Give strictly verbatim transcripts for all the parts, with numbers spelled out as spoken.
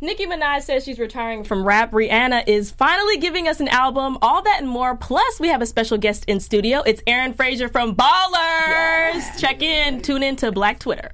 Nicki Minaj says she's retiring from rap. Rihanna is finally giving us an album. All that and more. Plus, we have a special guest in studio. It's Aaron Frazier from Ballers. Yes. Check in. Tune in to Black Twitter.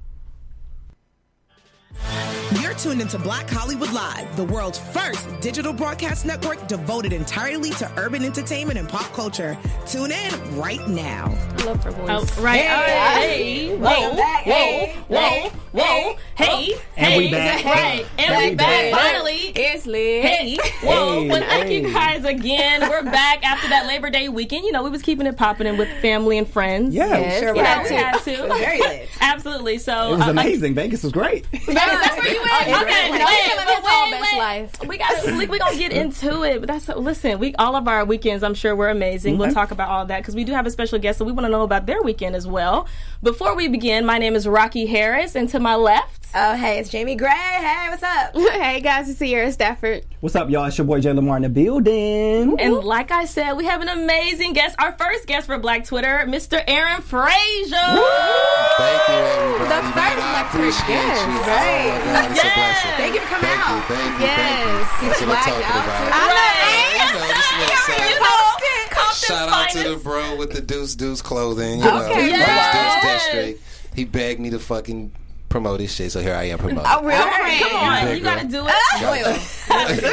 You're tuned into Black Hollywood Live, the world's first digital broadcast network devoted entirely to urban entertainment and pop culture. Tune in right now. I love her voice. Oh, right. Hey, hey. Whoa, hey, whoa, whoa, whoa, hey, and hey, we back. Right, and back, we back. back. Finally, it's lit. Hey, whoa, hey, but thank hey. you guys again. We're back after that Labor Day weekend. You know, we was keeping it popping in with family and friends. Yeah, yes, sure. we had to. Had to. It was very lit. Absolutely. So it was uh, amazing. Like, Vegas was great. Vegas, that's where you went. Oh, Okay, wait, wait, wait, wait, wait, best wait. life. We got. We, we gonna get into it. But that's listen. We all of our weekends, I'm sure, were amazing. Okay. We'll talk about all that because we do have a special guest, so we want to know about their weekend as well. Before we begin, my name is Rocky Harris, and to my left, oh hey, it's Jamie Gray. Hey, what's up? Hey guys, it's Sierra Stafford. What's up, y'all? It's your boy Jay Lamar in the building. and like I said, we have an amazing guest. Our first guest for Black Twitter, Mister Aaron Frazier. Thank you, everybody. The first Man, I Black Twitter appreciate guest, you. right. Oh, my God, it's Yes. a blessing. Thank you for coming Thank out. you, thank you, Yes. thank you. That's what I'm talking Swagged out about. too. I know. You know, this little You side. know, Compton's Shout out to the finest. bro with the Deuce Deuce clothing. You Okay. know, Yes. Deuce District. He begged me to fucking promote his shit, so here I am promoting. A real All right, friend. come on, You you big gotta girl. do it. Loyal. I live,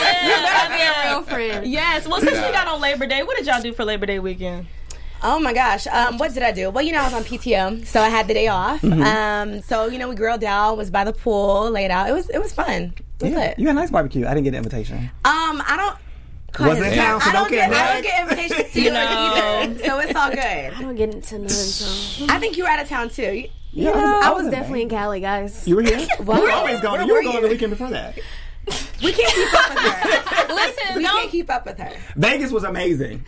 I Be a live. real friend. Yes. Well, since we Yeah. got on Labor Day, what did y'all do for Labor Day weekend? Oh my gosh, um, what did I do? Well, you know, I was on P T O, so I had the day off. Mm-hmm. Um, so you know, we grilled out, was by the pool, laid out. It was it was fun. It was Yeah, lit. you had a nice barbecue. I didn't get an invitation. Um, I don't. Wasn't in town, so I don't don't care. get, I don't Next. get invitations to You you know. either, so it's all good. I don't get into none, so. I think you were out of town too. You, Yeah, I was wasn't definitely bad. in Cali, guys. You were here? What? You were always going. Where You were were going you? the weekend before that. we can't keep up with her. Listen, We don't. can't keep up with her. Vegas was amazing.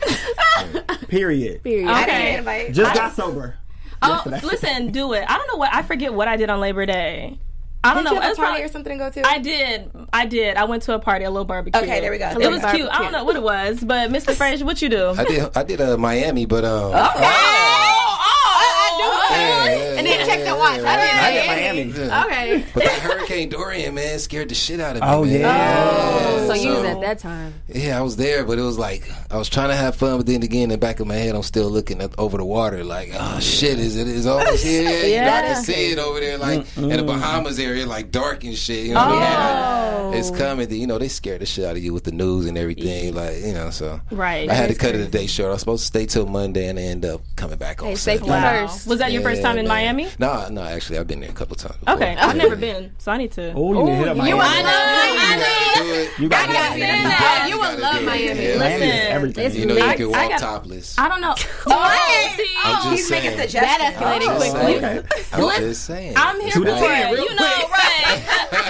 Period. Period. I Okay. didn't get invited. Just got sober. Oh, yesterday. listen, do it. I don't know what I forget what I did on Labor Day. I don't Did know. you It have was a party probably- or something to go to? I did. I did. I went to a party, a little barbecue. Okay, there we go. It There was we go. cute. I don't know what it was, but Mister Frazier, what you do? I did. I did uh, Miami, but um. Oh, oh, yeah, yeah, And then yeah, check the yeah, watch. yeah, I did yeah, I did Miami. Miami. yeah. Okay. But that Hurricane Dorian, man, scared the shit out of me. Oh, man. yeah. So you was at that time. Yeah, I was there, but it was like I was trying to have fun, but then again, in the back of my head, I'm still looking up over the water, like, oh shit, is it is almost here? You know, I Yeah. can see it over there, like in the Bahamas area, like dark and shit. You know what I mean? Like, it's coming. You know, they scare the shit out of you with the news and everything, like you know. So Right. I had to cut it a day short. I was supposed to stay till Monday, and I end up coming back on Hey, Sunday. safety Wow. first. Was that your first Yeah, time in man. Miami? No, no, actually, I've been there a couple times. Before. Okay, I've Yeah. never been, so I need to. Oh, you need to hit up Miami. you I know, I know. Do it. You got I gotta it. say that. You would love Miami. Yeah. Miami is Listen, everything. it's You know, you I- can I walk got- topless. I don't know. Oh, see, I'm just He's saying. making suggestions. That escalated I'm just quickly. saying. Okay. I'm Listen, just saying. I'm here To for the ten, it. real You know, right?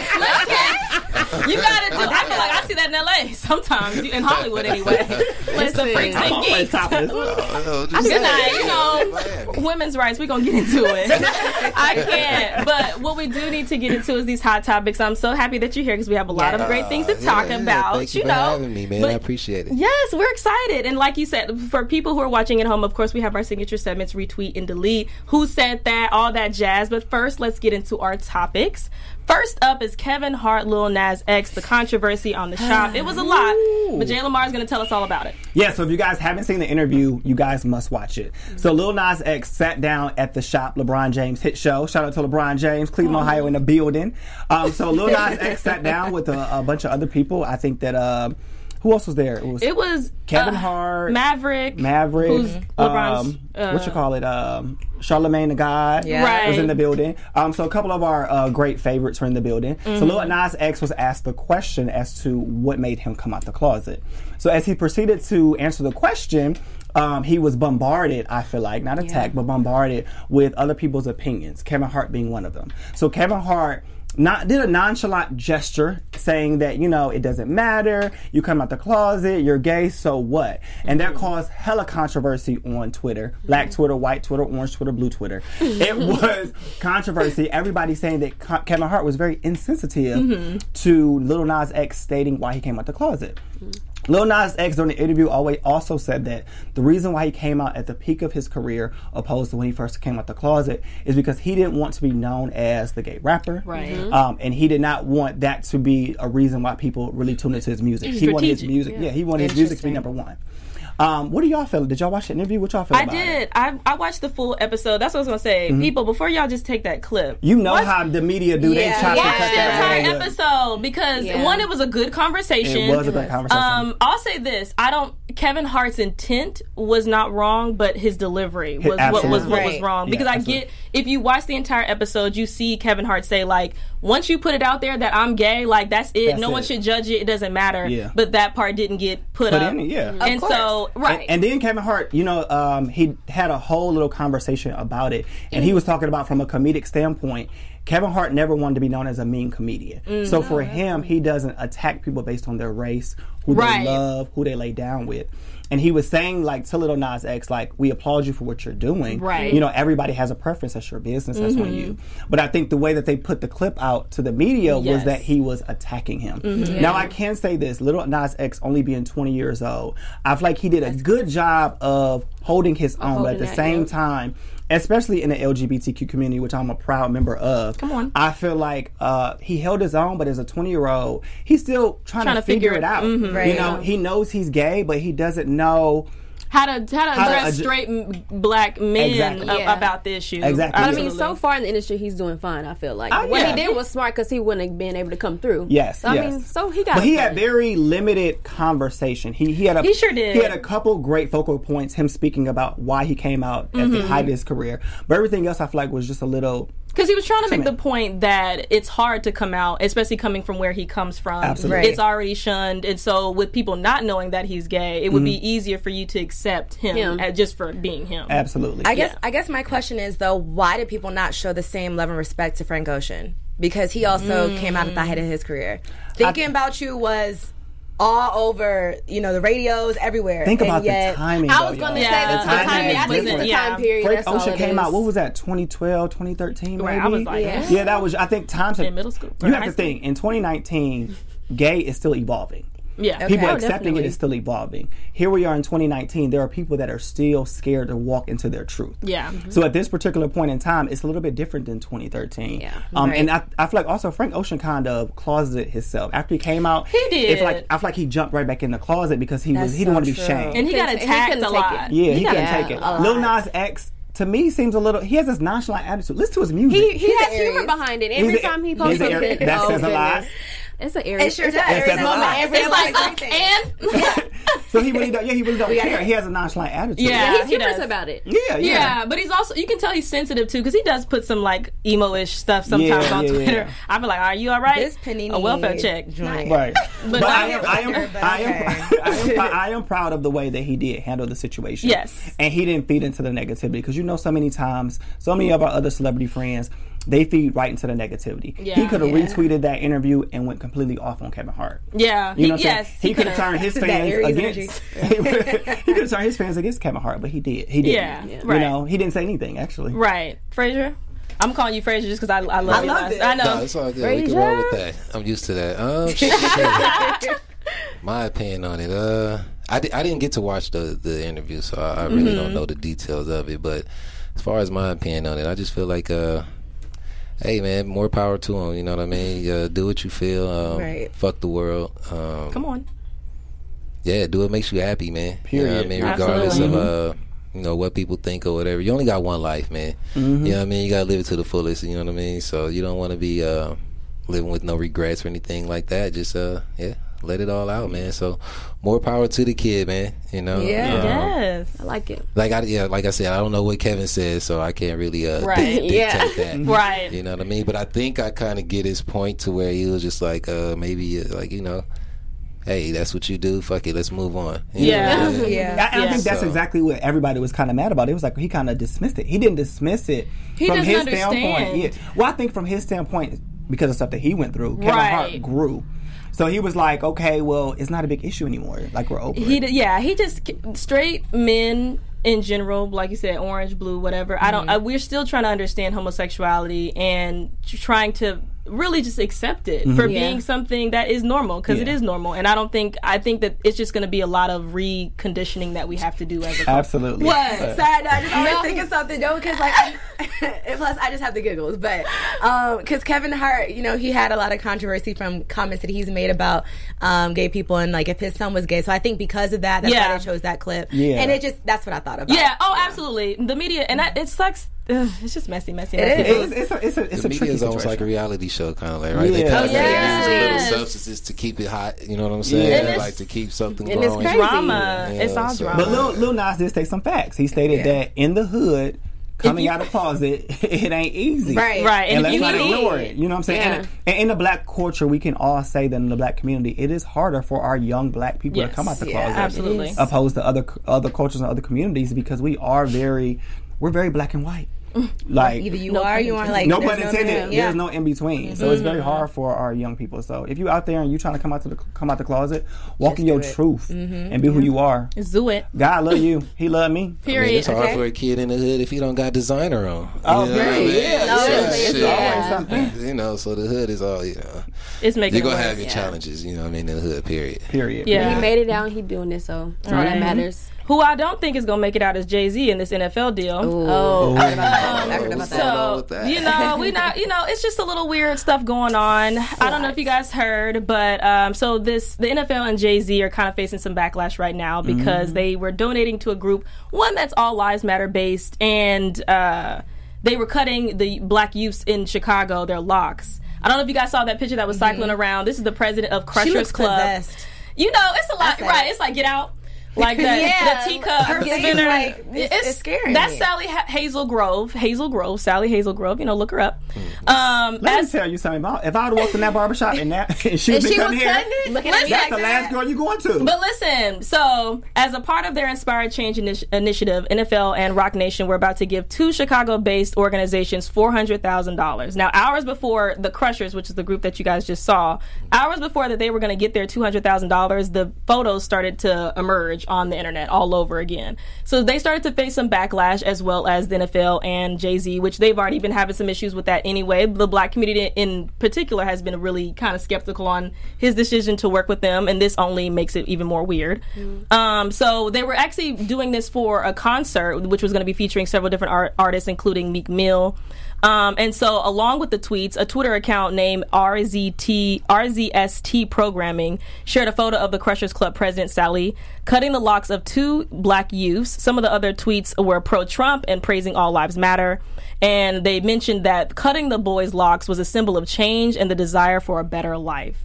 Listen, you gotta do. I feel like I see that in L A sometimes, in Hollywood anyway. It's the freaks I'm and always geeks. topless. Oh, no, just Good saying. night. You know, Miami. women's rights. We're gonna get into it. I can't. But what we do need to get into is these hot topics. I'm so happy that you're here because we have a lot of great things to Uh, talk yeah, yeah. about. Thank you, you for know, having me, man. But- I appreciate it. Yes, we're excited. And like you said, for people who are watching at home, of course, we have our signature segments, retweet and delete. Who said that? All that jazz. But first, let's get into our topics. First up is Kevin Hart, Lil Nas X, the controversy on the shop. It was a lot, but Jay Lamar is going to tell us all about it. Yeah, so if you guys haven't seen the interview, you guys must watch it. So Lil Nas X sat down at the shop, LeBron James hit show. Shout out to LeBron James, Cleveland, Ohio in the building. Um, so Lil Nas X sat down with a, a bunch of other people. I think that, uh, who else was there? It was It was Kevin uh, Hart, Maverick, Maverick, who's LeBron's, um, uh, what you call it, um, Charlemagne the God Yeah. Right. was in the building. Um, so a couple of our uh, great favorites were in the building. Mm-hmm. So Lil Nas X was asked the question as to what made him come out the closet. So as he proceeded to answer the question, um, he was bombarded, I feel like, not attacked, but bombarded with other people's opinions, Kevin Hart being one of them. So Kevin Hart Not, did a nonchalant gesture saying that, you know, it doesn't matter, you come out the closet, you're gay, so what? And that caused hella controversy on Twitter. Black Twitter, white Twitter, orange Twitter, blue Twitter. It was controversy. Everybody saying that Co- Kevin Hart was very insensitive to Lil Nas X stating why he came out the closet. Lil Nas X during the interview always also said that the reason why he came out at the peak of his career opposed to when he first came out the closet is because he didn't want to be known as the gay rapper. Right. Mm-hmm. Um, and he did not want that to be a reason why people really tuned into his music. He wanted his Strategic, music, yeah, yeah he wanted his music to be number one. Um, what do y'all feel? Did y'all watch the interview? What y'all feel I about did. it? I I watched the full episode. That's what I was gonna say. Mm-hmm. People, before y'all just take that clip, You know watch, how the media do. They Yeah. chop watch and cut the that entire real good. episode because Yeah. one, it was a good conversation. It was a good conversation. Um, I'll say this: I don't. Kevin Hart's intent was not wrong, but his delivery was what was Absolutely. what was Right. wrong. Yeah, Because I absolutely. get if you watch the entire episode, you see Kevin Hart say like, once you put it out there that I'm gay, like that's it. That's no it. one should judge it. It doesn't matter. Yeah. But that part didn't get put, Put up. in it, yeah. And course. so right. And, and then Kevin Hart, you know, um, he had a whole little conversation about it, and he was talking about from a comedic standpoint. Kevin Hart never wanted to be known as a mean comedian. Mm. So for him, he doesn't attack people based on their race, who Right. they love, who they lay down with. And he was saying, like, to Lil Nas X, like, we applaud you for what you're doing. Right. You know, everybody has a preference. That's your business. That's on you. But I think the way that they put the clip out to the media was Yes. that he was attacking him. Now, I can say this. Lil Nas X only being twenty years old, I feel like he did a good job of holding his own. But at holding the that, same yeah. time, especially in the L G B T Q community, which I'm a proud member of. Come on. I feel like uh, he held his own, but as a twenty-year-old, he's still trying, Trying to, to figure, figure it it- out. mhm. You Right. know, he knows he's gay, but he doesn't know. How to how to How to address adju- straight m- black men Exactly. a- Yeah. about the issue. Exactly. But I Absolutely. mean, so far in the industry, he's doing fine. I feel like Oh, what yeah. he did was smart because he wouldn't have been able to come through. Yes, so, I yes. mean, so he got. But he it had done. very limited conversation. He he had a He sure did. He had a couple great focal points. Him speaking about why he came out at Mm-hmm. the height of his career, but everything else I feel like was just a little. Because he was trying to make Timid. the point that it's hard to come out, especially coming from where he comes from. Absolutely. Right. It's already shunned. And so, with people not knowing that he's gay, it would Mm-hmm. be easier for you to accept him, Him. uh, just for being him. Absolutely. I guess Yeah. I guess my question is though, why did people not show the same love and respect to Frank Ocean? Because he also Mm. came out at the height of his career. Thinking About You was all over, you know, the radios everywhere. Think and about yet, the timing. I though, was going to y'all. say Yeah. that's The the timing time. is I think it's different. the Yeah. time period. Frank That's all Ocean it came is. out. What was that? twenty twelve, twenty thirteen, maybe. Right, I was like, Yeah. yeah, that was. I think times have, In middle school, or You have high to school. think in twenty nineteen, gay is still evolving. Yeah. People Oh, accepting definitely. it is still evolving. Here we are in twenty nineteen. There are people that are still scared to walk into their truth. Yeah. So at this particular point in time, it's a little bit different than twenty thirteen. Yeah. Um, Right. And I, I feel like also Frank Ocean kind of closeted himself after he came out. He did. It's like I feel like he jumped right back in the closet because he was That's he didn't so want to be true. shamed. And he got And he attacked couldn't a take lot. it. yeah, he, got couldn't it take it. a Lil lot. Nas X to me seems a little. He has this nonchalant attitude. Listen to his music. He, he has Aries. humor behind it. Every He's a- time he he's posts a something, Aries. That oh, says a lot. goodness. It's an Aries. It sure it's does. an Aries It says a moment lot. every It's like, uh, everything. and So he really don't. Yeah, he really don't gotta- care. He has a nonchalant attitude. Yeah. Yeah, he's he humorous does. about it. Yeah, yeah. yeah, but he's also you can tell he's sensitive too because he does put some like emo-ish stuff sometimes Yeah, on yeah, Twitter. yeah. I be like, "Are you all right?" This Panini a welfare check. joint. Right. But, not I here am, I am, here, but I am, okay. I am, prou- I am proud of the way that he did handle the situation. Yes. And he didn't feed into the negativity because you know so many times, so many of our other celebrity friends, they feed right into the negativity. Yeah. he could have Yeah. retweeted that interview and went completely off on Kevin Hart. Yeah, You know he, what I'm saying? yes, he, could have could've. turned his That fans Aries against. he could have turned his fans against Kevin Hart, but he did. He did. Yeah, You right. know, he didn't say anything actually. Right, Frazier. I'm calling you Frazier just because I, I love I you. love last- it. I know. No, it's all good. We can roll with that. I'm used to that. Um, shit. My opinion on it. Uh, I, di- I didn't get to watch the, the interview, so I, I really Mm-hmm. don't know the details of it. But as far as my opinion on it, I just feel like, uh, hey man, more power to him. You know what I mean? Uh, do what you feel. Um, Right. Fuck the world. Um, Come on. Yeah, do what makes you happy, man. You know what I Period. mean? Regardless Absolutely. of uh, you know, what people think or whatever. You only got one life, man. Mm-hmm. You know what I mean? You gotta live it to the fullest, you know what I mean? So you don't wanna be uh living with no regrets or anything like that. Just uh yeah, let it all out, man. So more power to the kid, man. You know? Yeah. Um, Yes. I like it. Like I yeah, like I said, I don't know what Kevin says, so I can't really uh Right. di- dictate Yeah. that. Right. You know what I mean? But I think I kind of get his point to where he was just like, uh, maybe, uh, like, you know, hey, that's what you do. Fuck it, let's move on. You know Yeah. what I mean? Yeah. I, I Yeah. think that's So- exactly what everybody was kind of mad about. It was like he kind of dismissed it. He didn't dismiss it He from doesn't his understand. standpoint. Yeah. Well, I think from his standpoint, because of stuff that he went through, Kevin Right. Hart grew. So he was like, okay, well, it's not a big issue anymore. Like we're over He it. d- yeah, he just straight men in general, like you said, orange, blue, whatever. I don't. I, we're still trying to understand homosexuality and trying to really just accept it for Yeah. being something that is normal, because it Yeah. is normal. And I don't think I think that it's just going to be a lot of reconditioning that we have to do as a couple. Absolutely. What? But- Sorry, no, I just always No. think of something. No, because like, I, and plus I just have the giggles. But because Kevin Hart, you know, he had a lot of controversy from comments that he's made about um, gay people and like if his son was gay. So I think because of that, that's Yeah. why they chose that clip. Yeah. And it just that's what I thought about. Yeah. Oh, absolutely. The media, and that, it sucks. Ugh, it's just messy, messy, It messy. is. It's, it's a, it's a, it's The a media tricky is almost like a situation. reality show, kind of like, right? They Yeah. kind of Oh, yes. use little substances to keep it hot. You know what I'm saying? Yeah. And They it's- like to keep something and it's going. crazy. Drama. Yeah, It's all so- drama. But Lil, Lil Nas did state some facts. He stated Yeah. that in the hood, coming you- out of the closet, it ain't easy. Right. Right. And, And, let's if you not need ignore it. You know what I'm saying? Yeah. And, and in the black culture, we can all say that in the black community, it is harder for our young black people Yes. to come out the Yeah, closet, absolutely. opposed to other other cultures and other communities, because we are very, we're very black and white. Like Either you No are, or pun you aren't. Like no there's pun intended. middle. Yeah. There's no in between, so it's very hard for our young people. So if you out there and you trying to come out to the come out the closet, walk in your do it. truth and be who you are. do it. God love you. He love me. I mean, Period. it's hard Okay. for a kid in the hood if he don't got designer on. Oh, You know what I great. mean? Yeah, yeah, Yeah, it's shit. always something. You know, so the hood is all, you know. It's making You're it going to worse. have your Yeah. challenges, you know what I mean, in the hood, period. Period. Yeah. He made it out and he doing it, so that's all Right. that matters. Who I don't think is going to make it out is Jay-Z in this N F L deal. Oh, I heard about that. I heard about What's that. going on So with that? you know, we not you know, it's just a little weird stuff going on. I don't know if you guys heard, but um, so this the N F L and Jay-Z are kind of facing some backlash right now because they were donating to a group, one that's all Lives Matter based, and uh, they were cutting the black youths in Chicago their locks. I don't know if you guys saw that picture that was cycling around. This is the president of Crushers She looks Club. possessed. You know, it's a lot, said right? it. It's like Get Out. Like that, Yeah, the teacup her face, spinner. like, it's- it's scaring That's me. Sally ha- Hazel Grove. Hazel Grove. Sally Hazel Grove. You know, look her up. Mm-hmm. Um, Let as, me tell you something. About if I would have walked in that barbershop and that and she was And she cutting was hair, cutting it? Looking at me that's like the that? last girl you going to. but listen, so as a part of their Inspired Change initi- initiative, N F L and Rock Nation were about to give two Chicago-based organizations four hundred thousand dollars. Now, hours before the Crushers, which is the group that you guys just saw, hours before that they were going to get their two hundred thousand dollars, the photos started to emerge on the internet all over again. So they started to face some backlash, as well as the N F L and Jay-Z, which they've already been having some issues with that anyway. The black community in particular has been really kind of skeptical on his decision to work with them, and this only makes it even more weird. Um, so they were actually doing this for a concert, which was going to be featuring several different art- artists, including Meek Mill. Um, and so, along with the tweets, a Twitter account named R Z T R Z S T Programming shared a photo of the Crushers Club president, Sally, cutting the locks of two black youths. Some of the other tweets were pro-Trump and praising All Lives Matter. And they mentioned that cutting the boys' locks was a symbol of change and the desire for a better life.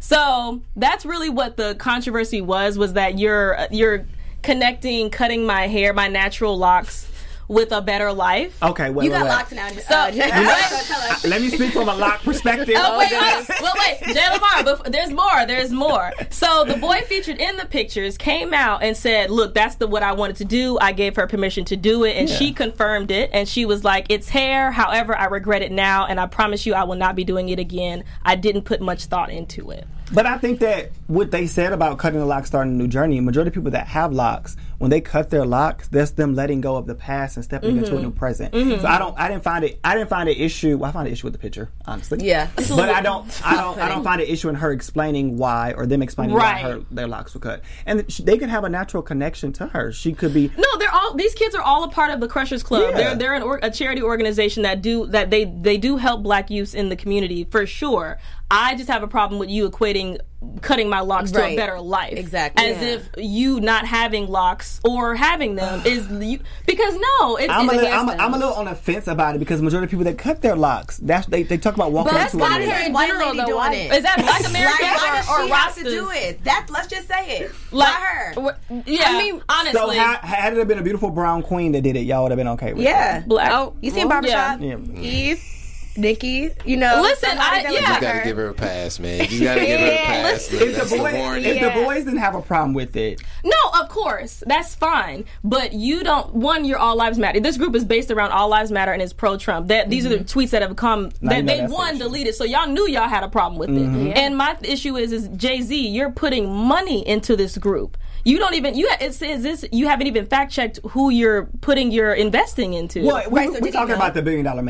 So that's really what the controversy was, was that you're you're connecting cutting my hair, my natural locks, with a better life. Okay, wait, You wait, got wait. locked now. So- uh, You know- tell us. Let me speak from a lock perspective. Oh, wait, wait, well, wait, Jay Lamar, but there's more, there's more. So the boy featured in the pictures came out and said, look, that's the what I wanted to do. I gave her permission to do it, and Yeah. she confirmed it, and she was like, it's hair, however, I regret it now, and I promise you I will not be doing it again. I didn't put much thought into it. But I think that what they said about cutting the locks, starting a new journey, majority of people that have locks, when they cut their locks, that's them letting go of the past and stepping into a new present. So I don't, I didn't find it, I didn't find an issue. Well, I found an issue with the picture, honestly. Yeah. But I don't, I don't, I don't find an issue in her explaining why, or them explaining Right. why her their locks were cut, and sh- they could have a natural connection to her. She could be. No, they're all these kids are all a part of the Crushers Club. Yeah. They're they're an or, a charity organization that do that they they do help black youths in the community for sure. I just have a problem with you equating cutting my locks to a Right. better life. Exactly. As Yeah. if you not having locks or having them is you, because no, it's, I'm a, it's little, I'm, a, hairstyle. I'm a little on the fence about it because majority of people that cut their locks, that's they, they talk about walking But that's into not a her in general, though. Why, Is that Black why, Americans why does or, or she have to Rastas? do it? That let's just say it. Like Why her? wh- Yeah, I mean, honestly. So had, had it been a beautiful brown queen that did it, y'all would have been okay with Yeah. it. Black. Oh, You seen well, Barbershop? Yeah. Eve, Nikki, you know. Listen, somebody I- that was yeah. You like gotta her. give her a pass, man. You gotta give her a Yeah, pass. listen. If That's the, the boy, warning. if the Yeah. boys didn't have a problem with it, No, of course, that's fine. But you don't. One, you're All Lives Matter. This group is based around All Lives Matter and is pro-Trump. That these are the tweets that have come Now you that know they that's the one issue. deleted. So y'all knew y'all had a problem with it. And my issue is, is Jay-Z, you're putting money into this group. You don't even you. It says this. You haven't even fact checked who you're putting your investing into. well, we, Right, so we're did he talking know? about the billion dollar man.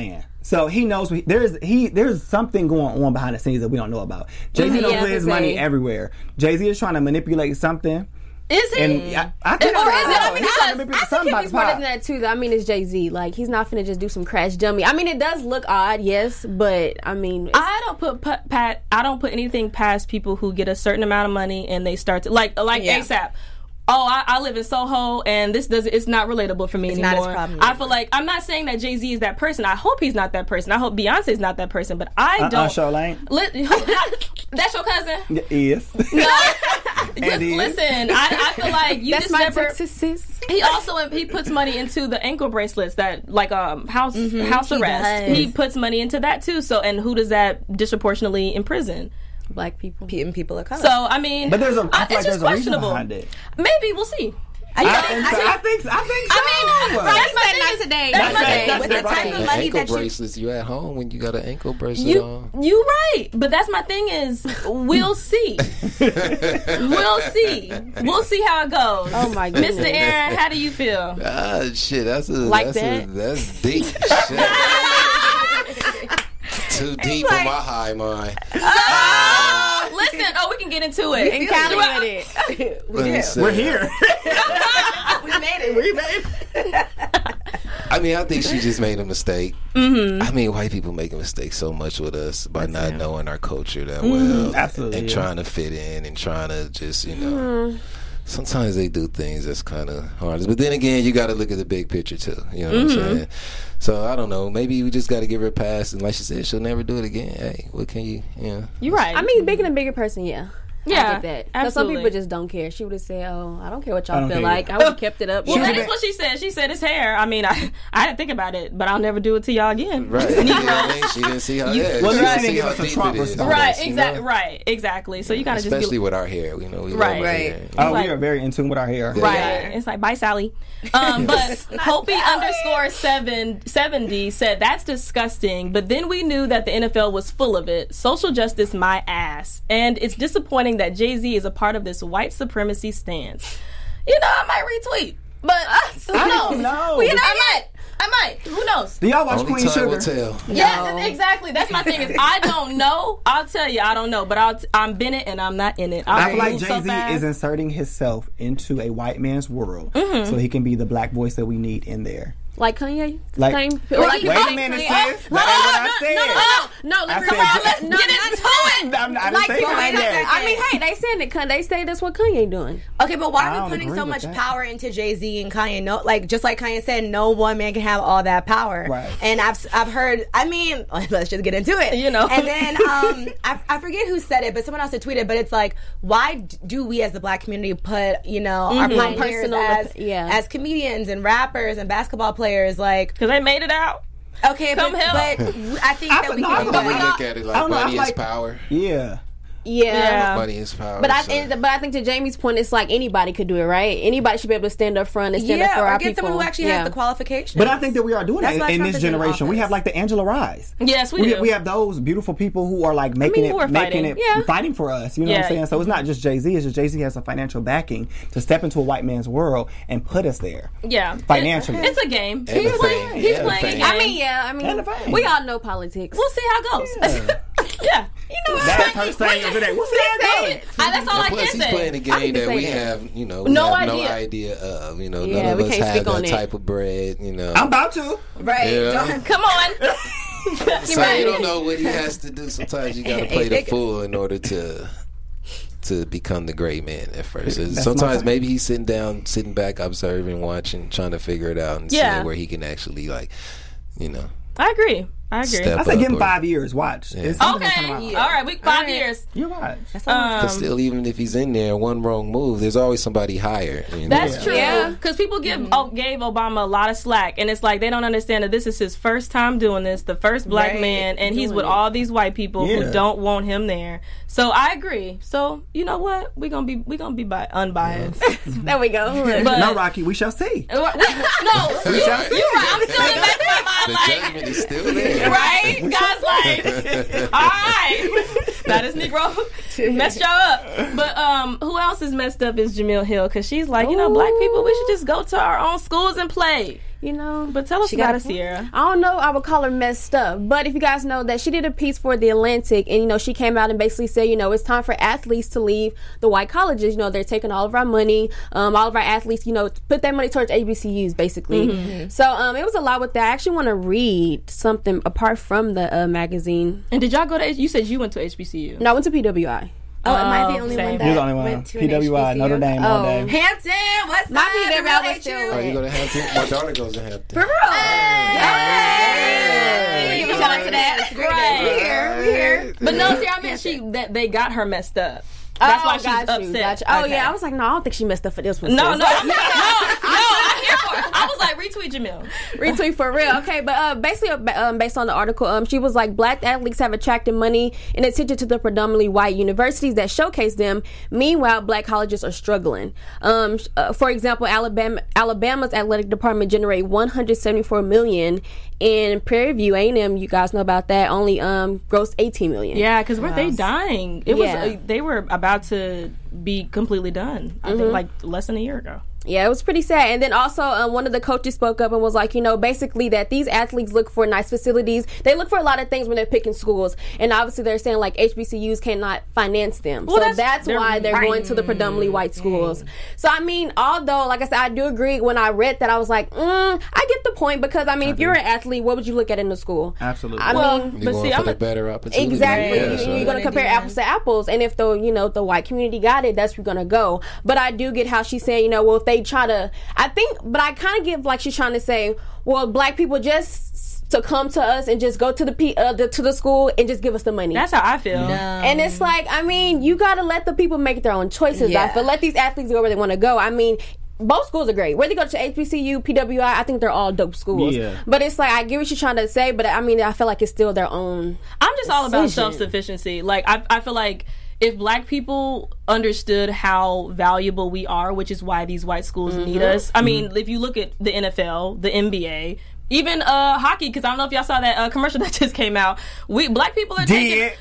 So he knows we, there's he there's something going on behind the scenes that we don't know about. Jay-Z don't Yeah, put his to money say. everywhere. Jay-Z is trying to manipulate something. Is he? And I, I think Or I is don't it? know. I mean, He's I- trying to manipulate I something think about he's the more pop. than that too. I mean, it's Jay Z. Like he's not finna just do some crash dummy. I mean, it does look odd, yes, but I mean, it's, I don't put pa- pat. I don't put anything past people who get a certain amount of money and they start to like like Yeah. ASAP. Oh, I, I live in Soho, and this does it's not relatable for me It's not anymore. his problem I anymore. feel like I'm not saying that Jay Z is that person. I hope he's not that person. I hope Beyonce's not that person. But I Uh-uh, don't. Charlene. Li- that's your cousin. Yes. No, Andy. listen. I, I feel like you that's just my never. Texas sis. He also he puts money into the ankle bracelets that like um house house he arrest. does. He puts money into that too. So and who does that disproportionately imprison? Black people. P- and people of color. So I mean, But there's a, I I- feel it's like just there's a reason questionable. behind it. Maybe we'll see. I, I think- think I so. think- I think, I think so. I mean, that's my thing. not is- today. That's my That's thing. right. with the That's type right. of money ankle that you bracelets, you at home when you got an ankle bracelet You on. you right, but that's my thing is we'll see. We'll see. We'll see how it goes. Oh my goodness. Mister Aaron, how do you feel? Ah, shit, that's a Like that's that? a, that's deep. Shit. Too deep for my high mind. Oh, listen. Oh, we can get into it. And Cali with it. we Let me do. say- We're here. We made it. we made it. I mean, I think she just made a mistake. Mm-hmm. I mean, white people make a mistake so much with us by not knowing our culture that well, Absolutely, and yeah. trying to fit in and trying to just you know. Sometimes they do things that's kind of hard, but then again, you got to look at the big picture too. You know what I'm saying? So I don't know. Maybe we just got to give her a pass, and like she said, she'll never do it again. Hey, what can you? You know, You're right. I mean, bigger than bigger person, yeah. Yeah, I get that. Because some absolutely. people just don't care. She would have said, "Oh, I don't care what I y'all don't feel care. like. I would have kept it up." well, Yeah. that is what she said. She said it's hair. I mean, I I didn't think about it, but I'll never do it to y'all again. right? You know what I mean? She didn't see how. Yeah, Well, she you didn't didn't see give how us a deep Trump it is. response. Right, you exactly. know? Right, exactly. So you gotta just be Especially with our hair, you know, we Right. love our Right. hair. Oh, like- we are very in tune with our hair. right. Yeah. It's like bye, Sally. Um, but Hopi underscore seven seventy said that's disgusting. But then we knew that the N F L was full of it. Social justice, my ass. And it's disappointing that Jay-Z is a part of this white supremacy stance. You know, I might retweet, but who I knows? don't know. Well, you know, I might. I might. Who knows? Do y'all watch Only Queen time Sugar? will tell. Yeah, th- exactly. That's my thing. Is I don't know. I'll tell you, I don't know. But I'll t- I'm in it and I'm not in it. I'll I feel like move Jay so Z fast. is inserting himself into a white man's world, Mm-hmm. so he can be the black voice that we need in there. Like Kanye? Like- Same- Wait he- a like minute, Kanye- sis. That ain't what I said. No, no, no, no. I Let's said come on, just- let's Get no, into not- it. I'm, I didn't Like say Kanye. Kanye. I mean, hey, they saying it. They say that's what Kanye doing. Okay, but why I are don't we putting agree so with much that. power into Jay Z and Kanye? No, like just like Kanye said, no one man can have all that power. Right. And I've I've heard. I mean, let's just get into it. You know. And then um, I, I forget who said it, but someone else had tweeted. But it's like, why d- do we as the black community put you know our Like pioneers personal as dep- yeah. as comedians and rappers and basketball players? Like, Because they made it out. okay, Come but, help. but I think I that feel- we no, I can feel do like We we that. look at it I like don't know, I money feel is like- power. Yeah. Yeah. Yeah. Money is power. But I, so- and, but I think to Jamie's point, it's like anybody could do it, right? Anybody should be able to stand up front and stand up Yeah, for or our get people. someone who actually yeah. has the qualifications. But I think that we are doing That's that why in, in Trump this is in generation. We office. have like the Angela Rise. Yes, we, We, do. we have those beautiful people who are like making who are it, making fighting. it, Yeah. fighting for us. You know what Yeah. I'm saying? So it's not just Jay Z. It's just Jay Z has the financial backing to step into a white man's world and put us there. yeah. Financially. It- it's a game. And He's the playing. fame. He's Yeah, the playing a fame. game. I mean, yeah. I And mean, the fame. we all know politics. We'll see how it goes. Yeah. Yeah. You know, That's her saying of the day. We'll see how it That's goes. it. I- that's all I And plus, can he's say. playing a I game need to that say we that. have, you know, we No have no idea. idea of. You know, Yeah, none of we us can't have speak that on it. type of bread. You know, I'm about to. right. Yeah. Come on. so Right. you don't know what he has to do. Sometimes you got to play the fool in order to to become the great man at first. That's my Sometimes thing. maybe he's sitting down, sitting back, observing, watching, trying to figure it out, and Yeah. seeing where he can actually, like, you know, I agree. I agree. Step I say give him or- five years. Watch. Yeah. It's something Okay. that's coming All out. right. We five right. years. You watch. Um, But still, even if he's in there, one wrong move, there's always somebody higher. You know? That's true. Yeah. Because people give oh, gave Obama a lot of slack, and it's like they don't understand that this is his first time doing this, the first black Right. man, and he's Doing with it. all these white people Yeah. who don't want him there. So I agree. So you know what? We're gonna be we gonna be bi- unbiased. There we go. But No, Rocky, we shall see. no, you, you're right. I'm still in the back of my The mind, like. judgment is still there. Right? God's like, all right. Now this Negro messed y'all up. But um, who else is messed up is Jamil Hill, because she's like, you know, black people, we should just go to our own schools and play. You know, But tell us She about got it, a- Sierra. I don't know. I would call her messed up. But if you guys know that she did a piece for The Atlantic, and you know she came out and basically said, you know, it's time for athletes to leave the white colleges. You know, they're taking all of our money, um, all of our athletes. You know, put that money towards H B C Us, basically. Mm-hmm. So um, it was a lot with that. I actually want to read something apart from the uh, magazine. And did y'all go to? You said you went to H B C U. No, I went to P W I. Oh, am I the Oh, only same. one that You're the only one. went to P W I, an Notre H B C U? Dame all Oh. day. Hampton, what's My up? P W I The real was H still- U. Oh, you go to Hampton? My daughter goes to Hampton. For real. Hey. Give a shout out to that. Right. We here, we here. But no, see, I meant she that they got her messed up. That's Oh, why she's got you, upset. got you. Oh Okay. yeah, I was like, no, I don't think she messed up for this one. No, sis. no, I'm not, no, no, I'm here for it. I was like, retweet Jamil. Retweet for real. Okay, but uh, basically, uh, um, based on the article, um, she was like, black athletes have attracted money and attention to the predominantly white universities that showcase them. Meanwhile, black colleges are struggling. Um, uh, for example, Alabama, Alabama's athletic department generated one hundred seventy-four million dollars. In Prairie View, A and M, you guys know about that, only um, grossed eighteen million dollars. Yeah, because were they dying? It Yeah. was. Uh, they were about to be completely done. I think like less than a year ago. Yeah, it was pretty sad. And then also, um, one of the coaches spoke up and was like, you know, basically that these athletes look for nice facilities. They look for a lot of things when they're picking schools. And obviously they're saying like H B C Us cannot finance them. Well, so that's- that's, they're why they're right. going to the predominantly white schools. So, I mean, although, like I said, I do agree when I read that, I was like, mm, I get the point because, I mean, if you're an athlete, what would you look at in the school? Absolutely. I Well, mean, You're but going see, for I'm the a, better opportunity. exactly. Yeah, You- so- you're going to compare apples to apples. And if the, you know, the white community got it, that's where you're going to go. But I do get how she's saying, you know, well, if they try to, I think, but I kind of give like she's trying to say, well, black people just to come to us and just go to the, P, uh, the to the school and just give us the money. that's how I feel. And it's like, I mean, you got to let the people make their own choices. Yeah. I feel let these athletes go where they want to go. I mean, both schools are great. Whether you go to H B C U, P W I, I think they're all dope schools. Yeah. But it's like, I get what she's trying to say, but I mean, I feel like it's still their own. I'm just all about decision. self-sufficiency. Like I, I feel like if black people understood how valuable we are, which is why these white schools need us. I mean, if you look at the N F L, the N B A, even uh, hockey, because I don't know if y'all saw that uh, commercial that just came out. We black people are taking. Did.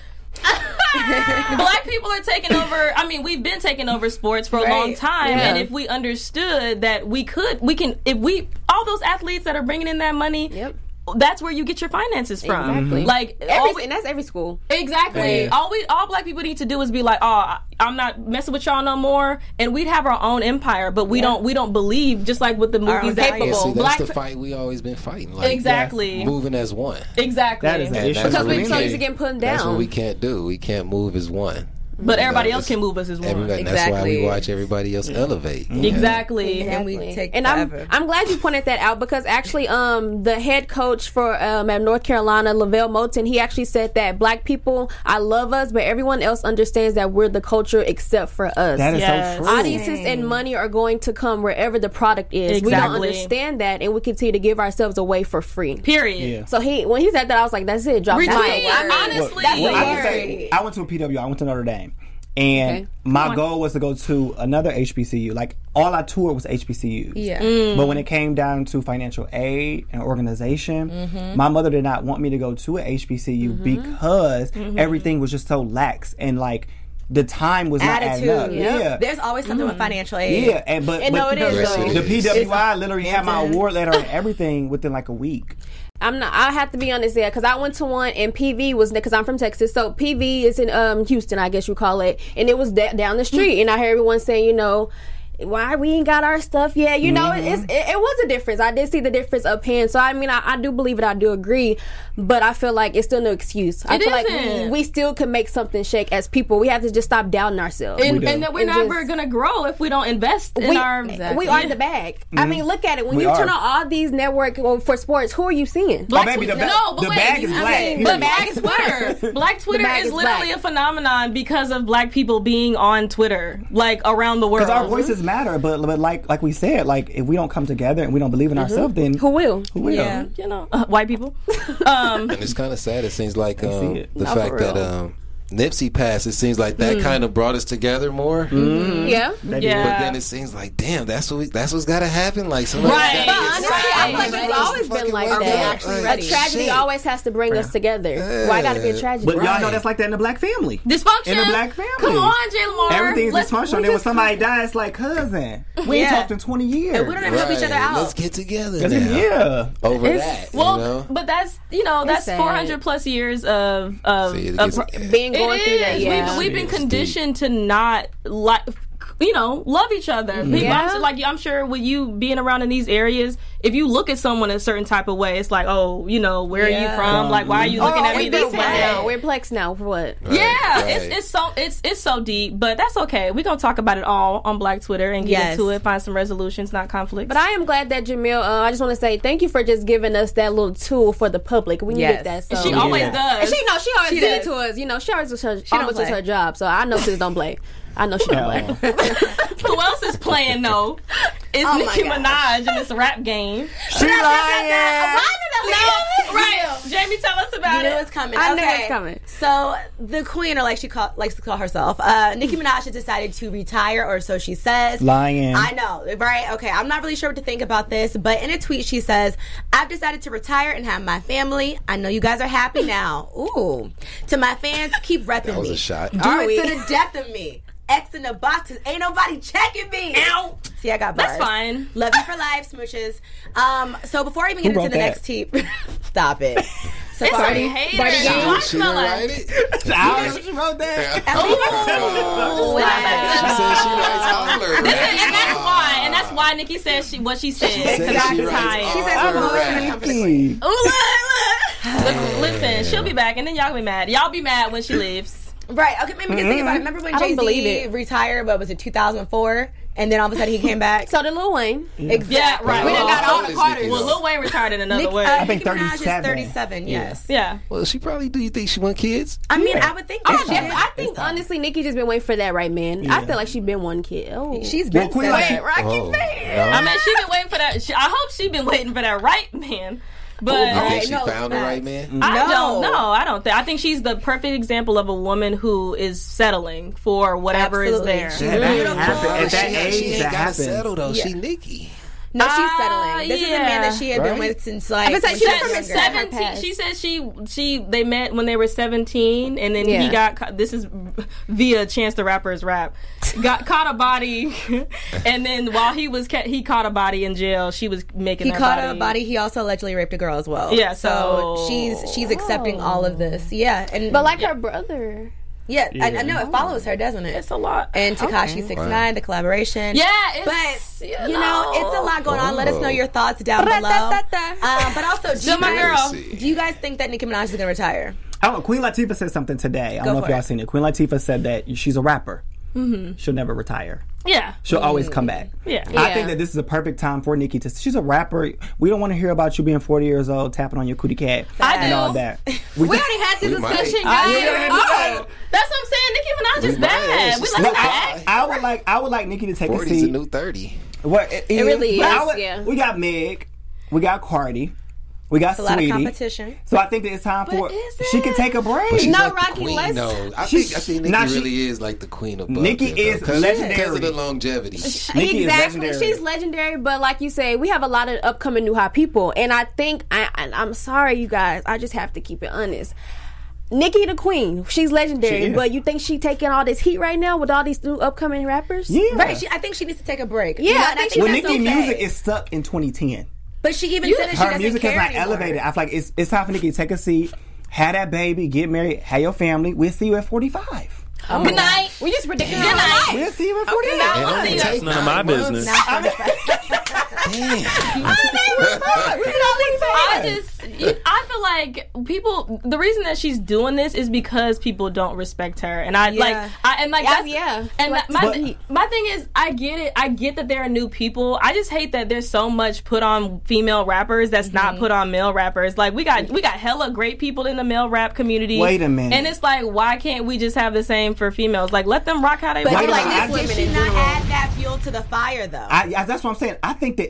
Black people are taking over. I mean, we've been taking over sports for a long Right. time, Yeah. and if we understood that we could, we can. If we, all those athletes that are bringing in that money, Yep. that's where you get your finances from. Exactly. Like Every, all we- and that's every school. exactly. Yeah. All we, all black people need to do is be like, oh, I- I'm not messing with y'all no more, and we'd have our own empire. But we don't, we don't believe, just like with the Our movies, own capable. Yeah, see, that's black, the fight we always been fighting. Like, exactly, moving as one. exactly. That is the And issue. that's Because what we we so can't- used to getting put That's what down. we can't do. We can't move as one. But everybody know, else it's- can move us as one. Everybody, That's why we Exactly. watch everybody else elevate. you know? Exactly. And we Exactly. take and I'm forever. I'm glad you pointed that out because actually um the head coach for um at North Carolina, Lavelle Moulton, he actually said that black people, I love us, but everyone else understands that we're the culture except for us. That is Yes. so true. Audiences and money are going to come wherever the product is. We don't Exactly. understand that, and we continue to give ourselves away for free. Period. Yeah. So he when he said that, I was like, that's it. Drop the Retweet. mic. I I mean, honestly, that's Well, the I, can word. say, I went to a P W I. I went to Notre Dame. And Okay. my goal was to go to another H B C U. Like, all I toured was H B C Us. Yeah. But when it came down to financial aid and organization, Mm-hmm. my mother did not want me to go to a H B C U because Mm-hmm. everything was just so lax. And, like, the time was not adding up. Attitude. Yeah. There's always something with financial aid. Yeah, and but, And but no, it is, though. the P W I literally had my It's- award letter and everything within like a week. I'm not. I have to be honest there because I went to one and P V was because I'm from Texas, so P V is in um Houston, I guess you call it, and it was da- down the street, and I heard everyone saying, you know, why we ain't got our stuff yet? You know, Mm-hmm. it's, it, it was a difference. I did see the difference up hand, so I mean, I, I do believe it. I do agree, but I feel like it's still no excuse. I It feel like isn't. we, we still can make something shake as people. We have to just stop doubting ourselves. And, do. and that we're And never just- gonna grow if we don't invest in we, our. we are in the bag. I mean, look at it. When We you are. turn on all these network well, for sports, who are you seeing? Black Oh, baby, the Twitter- ba- no, but the wait, bag is I black, mean, period. The bag is Twitter. Black Twitter bag is, is literally black. a phenomenon because of black people being on Twitter, like around the world. Because our voices matter, but, but like like we said, like if we don't come together and we don't believe in ourselves, then Who will? who will? Yeah. you know, uh, white people. Um, And it's kind of sad. It seems like see um, it. the No, fact for that real. um, Nipsey passed, it seems like that mm. kind of brought us together more. Mm-hmm. Yeah, yeah. But then it seems like, damn, that's what we, that's what's got to happen. Like, somebody right. But honestly, I feel like it's always been like that. Like, a tragedy shit. always has to bring us together. Yeah. Why got to be a tragedy? But right. y'all know that's like that in the black family. Dysfunction In the black family. Come on, Jay Lamar. Everything's Let's, dysfunctional. Then when somebody dies, it's like, cousin, we ain't Yeah. talked in twenty years. And we don't even help each other out. Let's get together That's now. it, yeah. Over It's, that, well, you know? but that's you know that's sad. four hundred plus years of of, See, it of gets- Being it going through that, is. yeah. We've, we've been It's conditioned to not like, you know, love each other. People, Yeah. I'm sure, like I'm sure with you being around in these areas, if you look at someone a certain type of way, it's like, oh, you know, where are you Yeah. from? Like, why are you looking oh, at me we're this plex way? now. We're plex now for what? Right, Yeah, right. it's it's so it's it's so deep, but that's okay. We're gonna talk about it all on Black Twitter and get Yes. into it, find some resolutions, not conflicts. But I am glad that Jamil. Uh, I just want to say thank you for just giving us that little tool for the public. We Yes. needed that. So. she Yeah. always And does. she know she always She did it does. to us. You know, she always was her, don't almost was play. her job. So I know sis don't play. I know she don't Yeah. play. Who else is playing though? It's Oh my Nicki God. Minaj in this rap game. She lying. No, right? Jamie, tell us about You knew it. it was coming. I okay. knew it was coming. So the queen, or like she call, likes to call herself, uh, Nicki Minaj has decided to retire, or so she says. Lying. I know, right? Okay, I'm not really sure what to think about this, but in a tweet she says, "I've decided to retire and have my family. I know you guys are happy now. Ooh, to my fans, keep repping That was me. a shot. Do Are it we? to the death of me. X in the boxes. Ain't nobody checking me. Ow. See, I got bars. That's fine. Love you for life, smooches. Um, so before I even Who get into wrote the that? next tip, stop it. So It's Cardi- a hater. Barty She, Gang. Why she smell didn't like- write it? I she wrote that. Ooh, She wow. said she writes all her And raps. that's why, and that's why Nikki said she what she said. She said Because I'm she writes tired. all She says her we're both raps. in a company. Nikki. Look, listen, she'll be back, and then y'all gonna be mad. Y'all be mad when she leaves. Right. Okay. Maybe because think about it. Remember when I don't Jay believe Z it. retired? What was it? two thousand four, and then all of a sudden he came back. So did Lil Wayne. Exactly. Yeah, right. We We done done got got all all the the Carters. Carters. Well, Lil Wayne retired in another Nick, way. uh, I think Nicki Minaj thirty-seven. is thirty-seven. Yes. yeah. Well, she probably. Do you think she want kids? I mean, Yeah. I would think. Oh, that she definitely. I did. think honestly, Nikki just been waiting for that right man. Yeah. I feel like she been one kid. Oh, She's Well, been Queen said Latifah- that. Rocky Oh, Face. no. I mean, she been waiting for that. She, I hope she been waiting for that right man. But You Right, think she no, found the facts. right man? I No. don't know. I don't think. I think she's the perfect example of a woman who is settling for whatever Absolutely. is there. She's Yeah, that beautiful. happened. At that she, age, she ain't that gotta happens. settle though. Yeah. She Nikki. No, she's Ah, settling. This is a man yeah. that she had been Right. with since like. I was like, when she she was was from younger. seven- seventeen. past. She said she she they met when they were seventeen, and then Yeah. he got ca- this is via Chance the Rapper's rap got caught a body, and then while he was ca- he caught a body in jail, she was making He her caught body. a body. He also allegedly raped a girl as well. Yeah, so, so- she's she's accepting all of this. Yeah, and But like her brother. yeah, I, I know it follows her, doesn't it? It's a lot. And Tekashi six nine, the collaboration. Yeah, it's, But you you know, it's a lot going on. Let us know your thoughts down below. Um, but also, do Still you, my guys, girl. do you guys think that Nicki Minaj is going to retire? Oh, Queen Latifah said something today. I don't Go know if for y'all it. seen it. Queen Latifah said that she's a rapper. Mm-hmm. She'll never retire. Yeah. She'll always come back. Yeah. I Yeah. think that this is a perfect time for Nicki to. She's a rapper. We don't want to hear about you being forty years old tapping on your cootie cat I and do. all that. We already had this We might. discussion, I- guys. Yeah. Oh. That's what I'm saying. Nicki Minaj is We might. bad. It's We just let Look, her not- act. I, I would like. I would like Nicki to take a Forty's a seat. new thirty. What it, It really but I is, would- yeah. We got Meg. We got Cardi. We got A lot of Sweetie. competition. So I think that it's time for. is She can it? take a break. But she's No, like the Rocky, queen, let's- though. I She's- think I think Nicki nah, she- really is like the queen of Nicki bumping, is though, 'cause- legendary. because of the longevity. Nicki is Exactly, legendary. she's legendary. But like you say, we have a lot of upcoming new hot people, and I think I, I, I'm sorry, you guys. I just have to keep it honest. Nicki the queen, she's legendary. She is. But you think she taking all this heat right now with all these new upcoming rappers? Yeah. Right. She, I think she needs to take a break. Yeah, You know, I and think think Well, that's Nicki okay. music is stuck in twenty ten. But she even said that she Her doesn't music is care not anymore. elevated. I feel like it's it's time for Nicki to take a seat, have that baby, get married, have your family. We'll see you at forty-five. Oh, Good night. We just predicted Good night. We'll see you at forty-five. now It we'll only see take you. None of my nine months. business. Now, I just, I feel like people. The reason that she's doing this is because people don't respect her, and I Yeah. like, I and like, Yeah, that's, yeah. And Like, my but- th- my thing is, I get it. I get that there are new people. I just hate that there's so much put on female rappers that's Mm-hmm. not put on male rappers. Like we got, we got hella great people in the male rap community. Wait a minute. and it's like, why can't we just have the same for females? Like, let them rock how they but rock. Wait a like minute, this, I did just- she not add that fuel to the fire though? I, I, that's what I'm saying. I think that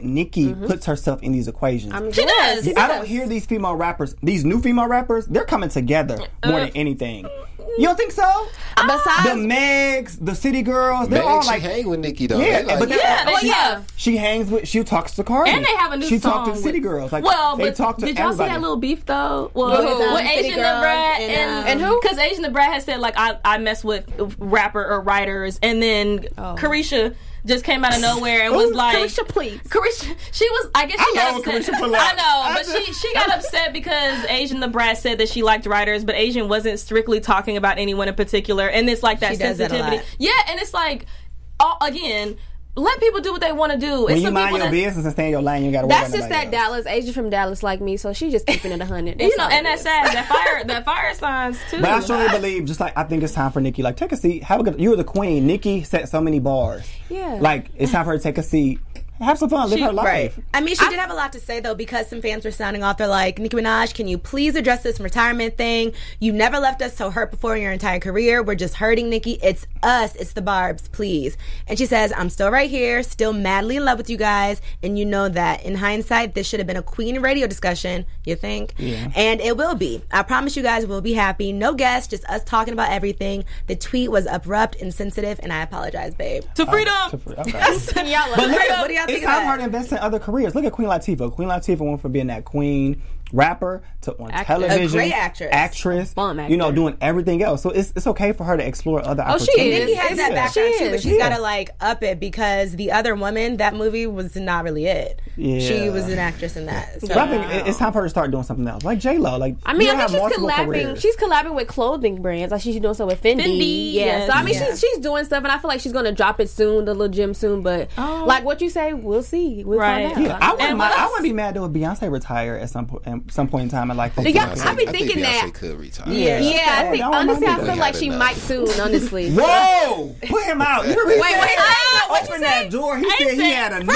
that Nicki mm-hmm. puts herself in these equations. I mean, she does. I don't hear these female rappers, these new female rappers, they're coming together more uh, than anything. You don't think so? Besides the Megs, the City Girls, they're Meg, all she like hang with Nicki though. Yeah, like, but yeah, they she, have. She hangs with. She talks to Cardi, and they have a new she song. She talks to City with, Girls. Like, well, they but talk to did y'all everybody. see that little beef though? Well, with, um, with Asian the Brat and, and, um, and who? Because Asian the Brat has said like I I mess with rapper or writers, and then oh. Carisha just came out of nowhere and was Ooh, like, Carisha, please. Carisha, she was. I guess she I got know upset. Carisha pull up. I know, but she she got upset because Asian the Brat said that she liked writers, but Asian wasn't strictly talking about anyone in particular, and it's like that She does that a sensitivity. lot. Yeah, and it's like, all, again. Let people do what they want to do. When It's you some mind people your that's- business and stay in your lane, you got to worry That's about just that nobody else. Dallas. Asian from Dallas like me, so she just keeping it a hundred. You know, and that's sad. That fire, that fire signs too. But I strongly believe, just like I think it's time for Nicki. Like, take a seat. Have a good. You're the queen. Nicki set so many bars. Yeah. Like, it's time for her to take a seat. Have some fun. Live She- her life. Right. I mean, she did have a lot to say, though, because some fans were sounding off. They're like, Nicki Minaj, can you please address this retirement thing? You never left us so hurt before in your entire career. We're just hurting, Nicki. It's us. It's the Barbs, please. And she says, I'm still right here, still madly in love with you guys. And you know that. In hindsight, this should have been a Queen radio discussion, you think? Yeah. And it will be. I promise you guys we'll be happy. No guests, just us talking about everything. The tweet was abrupt, insensitive, and I apologize, babe. to freedom. To free- okay. Y'all But look, What do y'all think it's of time for her that? to invest in other careers. Look at Queen Latifah. Queen Latifah went from being that queen rapper to on Actor. television, A great actress. actress, Bomb actor. you know, doing everything else. So it's it's okay for her to explore other Oh, she opportunities. is. Nicki has that Yeah. background She too, but is. she's Yeah. got to like up it because the other woman, that movie was not really it. Yeah. She was an actress in that. So. But I think it- it's time for her to start doing something else, like J Lo. Like I mean, you I have think she's multiple collabing. careers. She's collabing with clothing brands. Like she's doing so with Fendi. Fendi, yeah. yes. So I mean, Yeah. she's she's doing stuff, and I feel like she's gonna drop it soon, the little gym soon. But Oh. like what you say, we'll see. We'll Right. find out. Yeah, I wouldn't, And mind, what I else? wouldn't be mad though if Beyonce retired at some point, at some point in time in life. Yeah, Beyonce- I be I think thinking Beyonce that. could retire. Yeah. Yeah, I think Y'all honestly, I remember feel that. like she Had might enough. soon. Honestly. Whoa! Put him out. You heard me Wait, say? wait, wait, what Open you that say? door. He I said he said- had enough.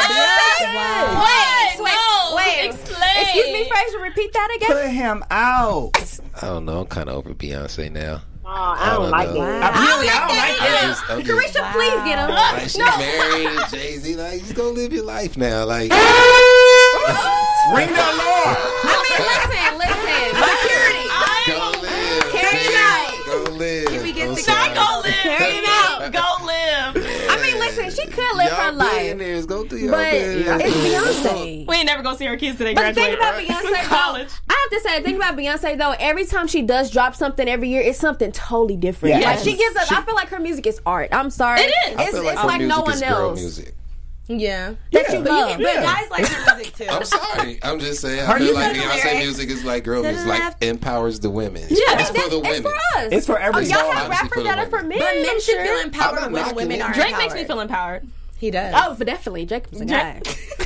Wow. Wait, wait, no, wait. explain. Excuse me, Fraser. Repeat that again. Put him out. I don't know. I'm kind of over Beyonce now. Oh, I don't like know. it. I really, I don't like I'm that. just, I'm just, Carisha, please get him. like, she's married to Jay Z. Like, just go live your life now. Like, Ring the alarm. I mean, listen, listen. Security. go live. Carry Jay, it out. Go live. we get I'm to- sorry. Go live. Carry it out. Go live. I mean, listen. She could live Y'all her life, billionaires, go do your but business. it's Beyonce. We ain't never gonna see our kids today. But the graduate. thing about right? Beyonce, college. though, I have to say, the thing about Beyonce though, every time she does drop something every year, it's something totally different. Yeah. Like Yes. she gives us. She- I feel like her music is art. I'm sorry, It is. It's, I feel like it's her like music no one is girl else music. Yeah. that Yeah. you But, love. you, but Yeah. guys like her music too. I'm sorry. I'm just saying. Her I feel music like is Beyonce lyrics. music is like girl To the music. Like left. empowers the women. Yeah, it's for the it's women. for us. It's for every Oh, y'all song. have Obviously rappers for the that are for women. men. But men I'm should sure. feel empowered I'm not when knocking women it. are Drake empowered. makes me feel empowered. He does. Oh, but definitely, Jacob's a guy.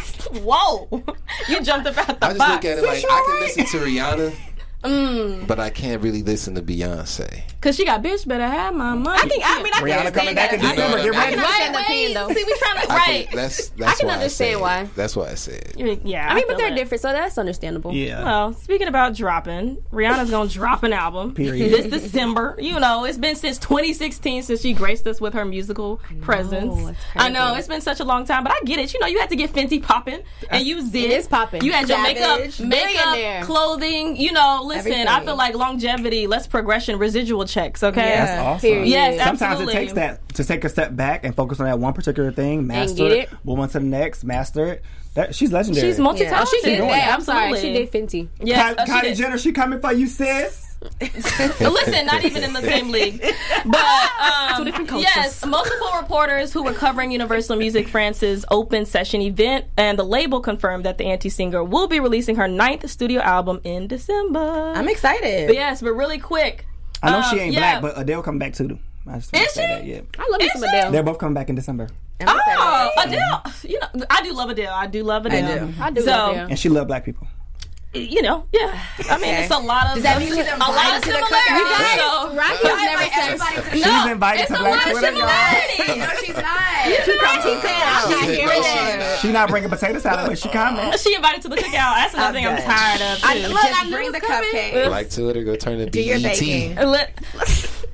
Whoa, you jumped about the I just box. look at it like I can listen to Rihanna, but I can't really listen to Beyonce. Cause she got bitch better have my money. I think. I mean, I Rihanna can coming understand back that. in I December. can- Get I ready. can understand the opinion, though. See, we trying to I right. can, that's that's can why understand I said, why. That's why I said. Yeah, I mean, but feel they're it. different, so that's understandable. Yeah. Well, speaking about dropping, Rihanna's gonna drop an album Period. this December. You know, it's been since twenty sixteen since she graced us with her musical presence. it's I know crazy. it's been such a long time, but I get it. You know, you had to get Fenty popping, and you zit. It is popping. You had your Savage. makeup, makeup, Billionaire. clothing. You know, listen. I Everything. feel like longevity, less progression, residual checks. Okay. Yeah. That's awesome. Period. Yes, Sometimes absolutely. it takes that to take a step back and focus on that one particular thing, master get it, it. move on to the next, master it. That, she's legendary. She's multi-talented. Oh, she did doing that. it. I'm sorry. Absolutely. She did Fenty. Yes, Ky- uh, she Kylie did. Jenner, she coming for you, sis. Listen, not even in the same league. But um, Two different cultures. yes, multiple reporters who were covering Universal Music France's open session event, and the label confirmed that the anti-singer will be releasing her ninth studio album in December. I'm excited. But yes, but really quick. I know um, she ain't yeah. black, but Adele coming back too. I just want Is to say she? that, yeah. I love me Is some she? Adele. They're both coming back in December. I'm Oh, excited. Adele. You know, I do love Adele. I do love Adele. do. I do So, love Adele. And she love black people. you know, yeah. I mean, Okay. it's a lot of Does that mean she's a lot of invited to the similarities. cookout? So, Rocky But never like said everybody to the She's no, invited it's to a Black lot of Twitter, y'all. similarities. No, she's not. She coming. She said, I'm She not said, hearing no, it. she's not. She not bringing potato salad, but she coming. She invited to the cookout. That's another thing I'm done. tired of. Too. I, look, I just knew bring it the was coming. cupcake. Like Twitter, go turn to Do your B E T. baking. Let-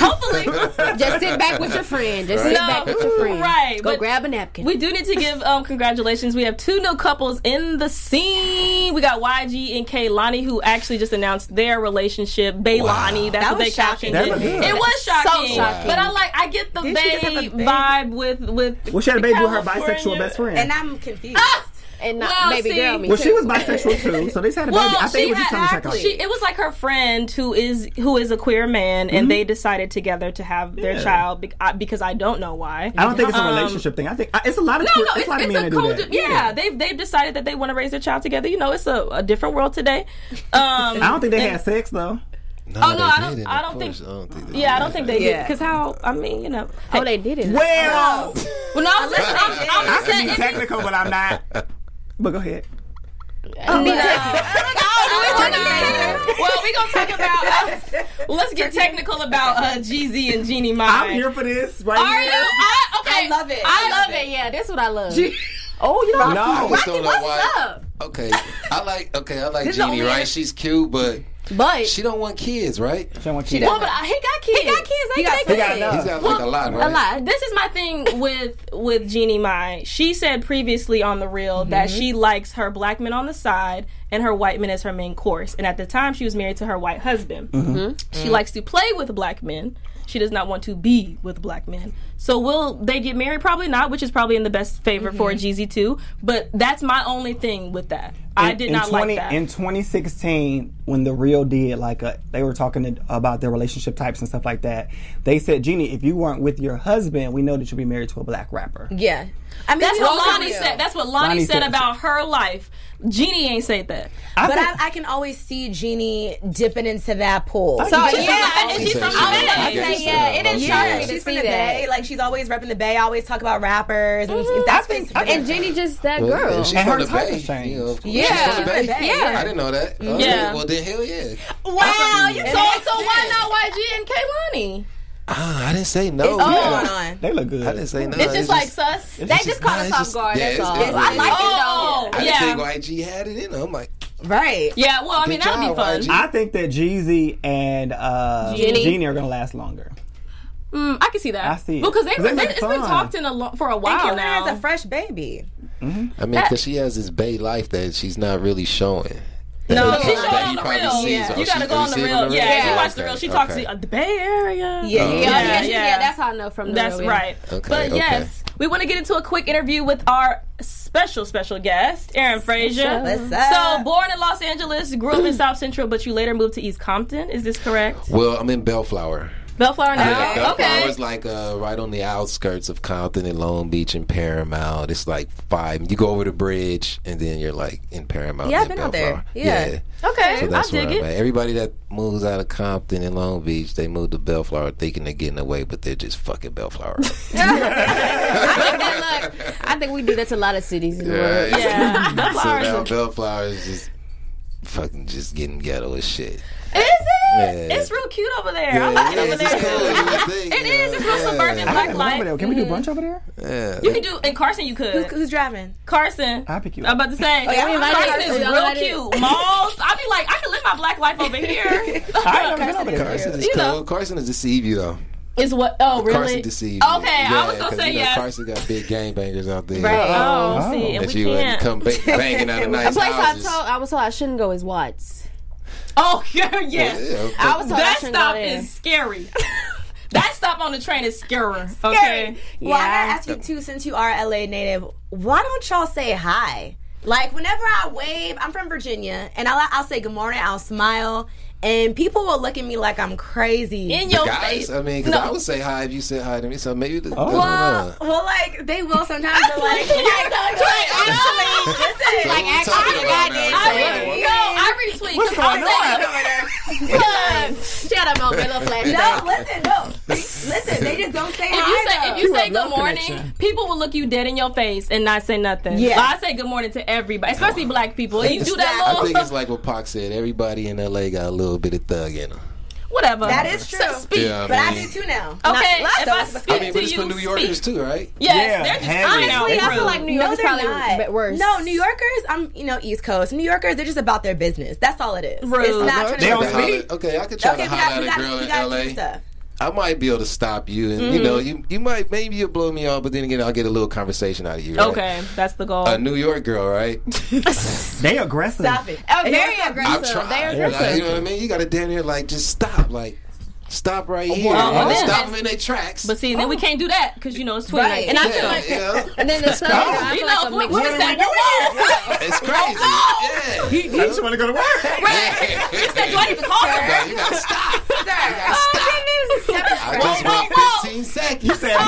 hopefully. Just sit back with your friend. Just sit No, back with your friend. right, Go but grab a napkin. We do need to give um, congratulations. We have two new couples in the scene. We got Y G and Kehlani, who actually just announced their relationship. Baylani, Wow. that's That what they was captioned shocking. it. That was good. It was shocking. So shocking. But I like, I get the Didn't she just have Bay a baby? vibe with with. Well, she had a baby with her California. bisexual best friend. And I'm confused. and not Well, baby see- girl me well, too. she was bisexual too, so they just had a baby. Well, I think she it was just had something to check out. she, it was like her friend who is who is a queer man, and they decided together to have their Yeah. child be, I, because I don't know why. I don't think it's a Um, relationship thing. I think uh, it's a lot of No, queer, no, it's, it's, a lot of it's men a that cool. do that. Yeah, they've they've decided that they want to raise their child together. You know, it's a, a different world today. Um, I don't think they had sex though. No, Oh, no, they I don't- didn't, I of don't think- course. I don't think they yeah, I did. don't think they did Yeah. because how? I mean, you know. Oh, they did it. Well, Well, no, I'm, just, I'm, I'm I just can saying. be technical, but I'm not. But go ahead. Oh, well, we gonna talk about. Uh, well, let's get technical about uh, Jeezy and Jeannie Mai. I'm here for this right Are here. you? I, okay, I love it. I love it. Yeah, that's what I love. Oh, you know, No. I just don't know what's why. up? Okay, I like. Okay, I like This is the Jeannie, only- right? She's cute, but But she don't want kids, right? She don't want She kids. Well, but uh, he got kids. he got kids. He They got- got he got kids. enough. He's got like a lot, right? A lot. This is my thing with with Jeannie Mai. She said previously on the reel that she likes her black men on the side and her white men as her main course. And at the time, she was married to her white husband. She likes to play with black men. She does not want to be with black men. So will they get married? Probably not, which is probably in the best favor for Jeezy too. But that's my only thing with that. I In- did in not twenty, like that. In twenty sixteen, when The Real did, like, a, they were talking to, about their relationship types and stuff like that, they said, Jeannie, if you weren't with your husband, we know that you'll be married to a black rapper. Yeah. I mean, That's we what all Lonnie do. said. That's what Lonnie, Lonnie said said- about her life. Jeannie ain't said that. I But think- I, I can always see Jeannie dipping into that pool. So, She's yeah, from, and she's She from said the she Bay. was- I would say, yeah, it didn't Okay. shock Yeah, me to she's from see the Bay. that. Like, she's always repping the Bay. Always talk about rappers. And Mm-hmm. that's I think- been- And Jenny just that Well, girl. if she's And from her the type Bay, has changed. you know, of course. Yeah. She's from the Bay. She's from the Bay. Yeah. I didn't know that. Oh, Yeah. Well, then hell yeah. Wow, you And so that's so why it. not Y G and Kehlani? Ah, I didn't say no. It's Yeah. going on. They look good. I didn't say no. It's just like sus. They just caught us it's off just- guard. yeah, That's it's- all. it's- I like it Oh, though. I didn't yeah. think Y G had it in her. I'm like, Right. Yeah, well, I mean, Good that'll be job, fun. Y G. I think that Jeezy and uh, Jeannie. Jeannie are going to last longer. Mm, I can see that. I see it. Because they, 'Cause they they, look it's been fun. talked in a lo- for a And while Kehlani now. has a fresh baby. I mean, That- because she has this Bay life that she's not really showing. no, That- she's that showing he on the probably real. sees. Yeah. Oh, You got to she- go oh, on you the see it real. on the Yeah, real? if you Yeah, watch the okay, real. She talks okay. to uh, the Bay Area. Yeah, Yeah, yeah, yeah, yeah, yeah, yeah. That's how I know from the That's real, yeah. right. Okay, but okay. yes, we want to get into a quick interview with our special, special guest, Aaron Frazier. What's up? So, born in Los Angeles, grew up in South Central, but you later moved to East Compton. Is this correct? Well, I'm in Bellflower. Bellflower now? Yeah, Bellflower Okay. is like uh, right on the outskirts of Compton and Long Beach and Paramount. It's like five. You go over the bridge and then you're like in Paramount. Yeah, I've in been out there. Bellflower. Yeah. Okay, So that's I where dig I'm it. at. Everybody that moves out of Compton and Long Beach, they move to Bellflower thinking they're getting away, but they're just fucking Bellflower. I think that, look, I think we do that to a lot of cities in the world. Yeah. so Bellflower is now a- Bellflower is just fucking just getting ghetto as shit. Is it? Yeah. It's real cute over there. Yeah, I like it it over is. there. It's cool. You would think, It you is. know. It's real Yeah. suburban I black gotta life. over there. Can we do brunch over there? Yeah. You can do in Carson. You could. Who's driving? Carson. I'll pick you I'm up. about to say. Oh, yeah, we invited Carson her. is We real invited- cute. Malls. I be like, I can live my black life over here. I ain't never been over there. Carson is You cool. know. Carson is deceive you though. Is what? Oh, really? Carson deceived you. Okay, I was Yeah, gonna 'cause, say you know, yes. Carson got big gangbangers out there. Right. Oh, Oh. see, and That we you wouldn't can't. come ba- banging out of A nice place I houses. told I was told I shouldn't go is Watts. Oh, yeah, yes. Yeah, I was told I That shouldn't go stop there. is scary. That stop on the train is scary. Okay. Well, I Yeah. gotta ask you too, since you are a L A native, why don't y'all say hi? Like whenever I wave, I'm from Virginia, and I'll, I'll say good morning, I'll smile, and people will look at me like I'm crazy. In The your guys, face. I mean, because No. I would say hi if you said hi to me, so maybe the, Oh. I don't well, know. well, like they will sometimes. They're like, like, like, actually, listen, Like, like, actually, actually, I I did. re- no, I retweet. What's 'cause I'm going on? saying- Shut up, on my little flashback. No, listen, no, listen. They just don't say If you hi. say though. if you say have love good morning, connection. people will look you dead in your face and not say nothing. Yeah. But I say good morning to everybody, especially black people. And you do that I little think it's like what Pac said. Everybody in L A got a little bit of thug in them. whatever. That is true. So speak. Yeah, but I mean- do too now. Okay, Not- if not I those, but- speak I mean, to but it's you, for New Yorkers speak. too, right? Yes, Yeah, they're just heavy. hanging out Honestly, I feel rude. like New No, York is they're probably not. a bit worse. No, New Yorkers, I'm, you know, East Coast. New Yorkers, they're just about their business. That's all it is. Rude. It's not I try They to don't tried to speak. holler- Okay, I could try Okay, to we holler got, at we a got, girl we in got L to do A. stuff. I might be able to stop you, and mm-hmm. you know, you you might maybe you'll blow me off, but then again, I'll get a little conversation out of you. Right? Okay, that's the goal. A New York girl, right? They aggressive. Stop it. Oh, very aggressive. I'm trying. They're aggressive. Like, you know what I mean? You got to down here like just stop, like. Stop right here. Oh, and then stop them in their tracks. But see, then we can't do that because you know it's Twitter. Right. And I yeah, feel like, yeah. And then the Southern girl, I you feel know, like a what, mixed what is that? It's crazy. Yeah. He, he just want to go to work. Right. You said, do I need to call her? No, you gotta stop. You gotta Oh, stop. goodness. I just Whoa, went whoa, fifteen seconds. You said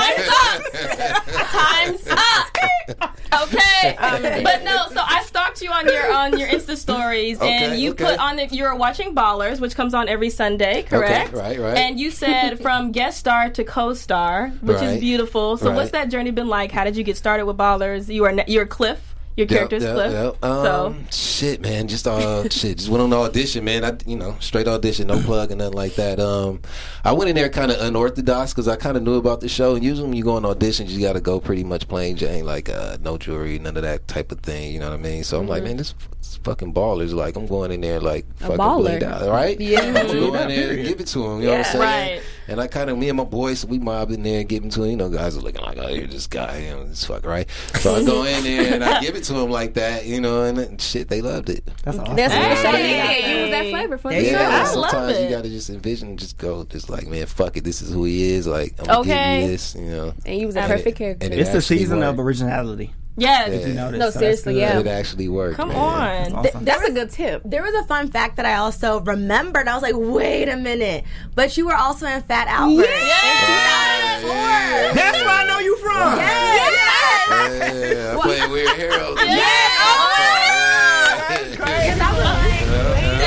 Time's up. Okay. Um, but no, so I stalked you on your on your Insta stories, Okay, and you okay. put on the, you were watching Ballers, which comes on every Sunday, correct? Okay, right, right. And you said from guest star to co-star, which Right. is beautiful. So Right. what's that journey been like? How did you get started with Ballers? You are you're Cliff. Your character's Yep, Cliff. yep, yep. Um, so shit, man, just uh, shit, just went on the audition, man. I, you know, straight audition, no plug and nothing like that. Um, I went in there kind of unorthodox because I kind of knew about the show. And usually when you go on auditions, you got to go pretty much plain Jane, like uh, no jewelry, none of that type of thing. You know what I mean? So I'm like, man, this, this fucking Ballers. Like I'm going in there like fucking baller. blinged out, right? Yeah. I'm gonna go in there and give it to him. You know what I'm saying? Right. And I kind of, me and my boys, we mobbed in there and give him to him. You know, guys are looking like, oh, you're this guy, you know, this fuck, right? So I go in there and I give it to him like that, you know, and then, shit, they loved it. That's awesome. That's what Hey. the show needed. You was that flavor for the There you show. go. I love sometimes it. you gotta just envision and just go, just like, man, fuck it, this is who he is. Like, I'm gonna Okay. give you this, you know. And you was a And perfect it- character. and it It's the actually season worked. of originality. yes. Yeah. You know this, No, so that's seriously, good. yeah. It actually worked. Come man. on. That's awesome. That's a good tip. There was a fun fact that I also remembered. I was like, wait a minute. But you were also in Fat Albert. Yeah. In two thousand four. That's where I know you from. Yes. Yeah, I played Weird Harold. Yeah. Because I was like, wait a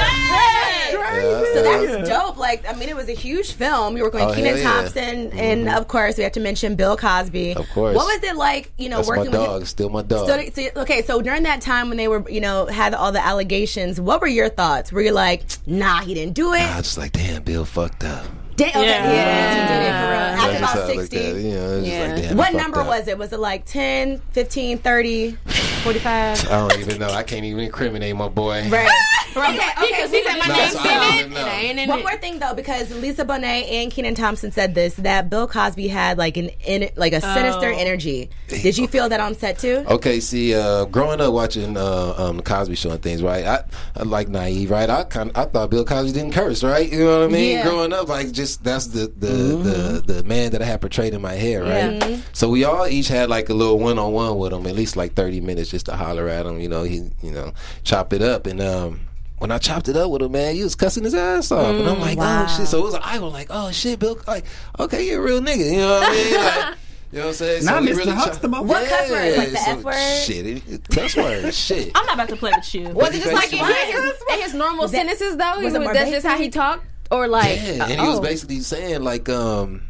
minute. So Yeah. that's dope. Like, I mean, it was a huge film. You were going Oh, Kenan hell yeah. Thompson, and of course, we have to mention Bill Cosby. Of course. What was it like, you know, That's my working with dog, him? still my dog. So, so, okay, so during that time when they were, you know, had all the allegations, what were your thoughts? Were you like, nah, he didn't do it? I was just like, damn, Bill fucked up. Damn, okay, Yeah. yeah. he did it for real. That's After just how about I looked at it, sixty. you know, it was Yeah. just like, damn, What he fucked number up. was it? Was it like ten, fifteen, thirty, forty-five? I don't even know. I can't even incriminate my boy. Right. Right. Okay, okay. Because he so said my No, name's so I don't Simon. even know. Ain't in One it. more thing though, because Lisa Bonet and Kenan Thompson said this, that Bill Cosby had like an in, like a sinister Oh. energy. Did you feel that on set too? Okay, see, uh, growing up watching uh, um, the Cosby Show and things, right? I, I like naive, right? I kind I thought Bill Cosby didn't curse, right? You know what I mean? Yeah. Growing up, like just that's the the, the the man that I had portrayed in my head, right? Yeah. So we all each had like a little one on one with him, at least like thirty minutes just to holler at him, you know, he you know, chop it up and um when I chopped it up with him, man, he was cussing his ass off. And I'm like, wow. oh, shit. So it was, I was like, oh, shit, Bill, like, okay, you're a real nigga. You know what I mean? Like, you know what I'm saying? Not we Mister really Huxtable. What cuss words? Like the so, F word? Shit, it, it, cuss word, shit. I'm not about to play with you. Was it just like in What? his, in his normal sentences though? was it more That's just how he basic? talked, or like? Yeah, and uh, he was oh. basically saying, like, um,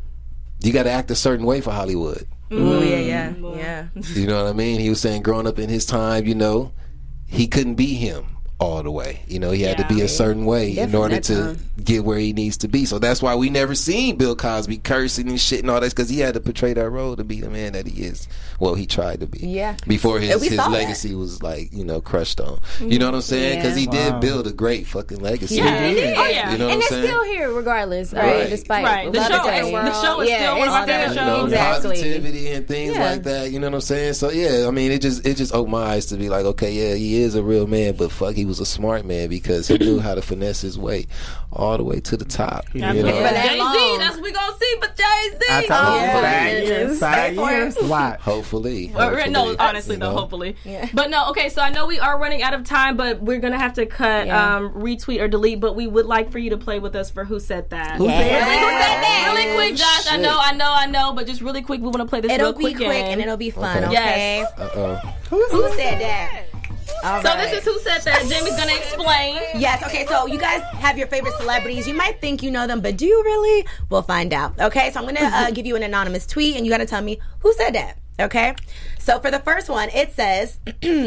you got to act a certain way for Hollywood. Oh yeah, yeah, yeah. You know what I mean? He was saying growing up in his time, you know, he couldn't be him all the way. You know, he had Yeah. to be a certain way in Different order that to time. get where he needs to be. So that's why we never seen Bill Cosby cursing and shit and all that, because he had to portray that role to be the man that he is. Well, he tried to be. Yeah. Before And his, we his saw that. legacy was like, you know, crushed on. You know what I'm saying? Because he Yeah. did Wow. build a great fucking legacy. Yeah, he did. Oh, yeah. You know what and I'm it's saying? still here regardless, right? Right. Despite Right. The love show- it. the show is yeah, still one it's of our still- favorite You know, shows. Exactly. positivity and things Yeah. like that. You know what I'm saying? So yeah, I mean, it just it just opened my eyes to be like, okay, yeah, he is a real man, but fuck, he was a smart man because he knew how to finesse his way all the way to the top. You know? But Yeah. Jay Z, that's what we gonna see. But Jay Z, I told Oh, you yeah. five years. Five years. Watch. Hopefully, Or, hopefully. no, honestly You though, know? hopefully. Yeah. But no, okay, so I know we are running out of time, but we're gonna have to cut, Yeah. um, retweet or delete. But we would like for you to play with us for Who Said That. Who said Really, that? who said that? Really quick, Josh. I Shit. know, I know, I know, but just really quick, we want to play this It'll real be quick quick game. and it'll be fun. Okay. Okay. Yes. Uh-oh. Who said that? All So right. this is Who Said That. Jamie's gonna explain. Yes, okay, so you guys have your favorite celebrities. You might think you know them, but do you really? We'll find out. Okay, so I'm going to uh, give you an anonymous tweet, and you got to tell me who said that. Okay? So for the first one, it says,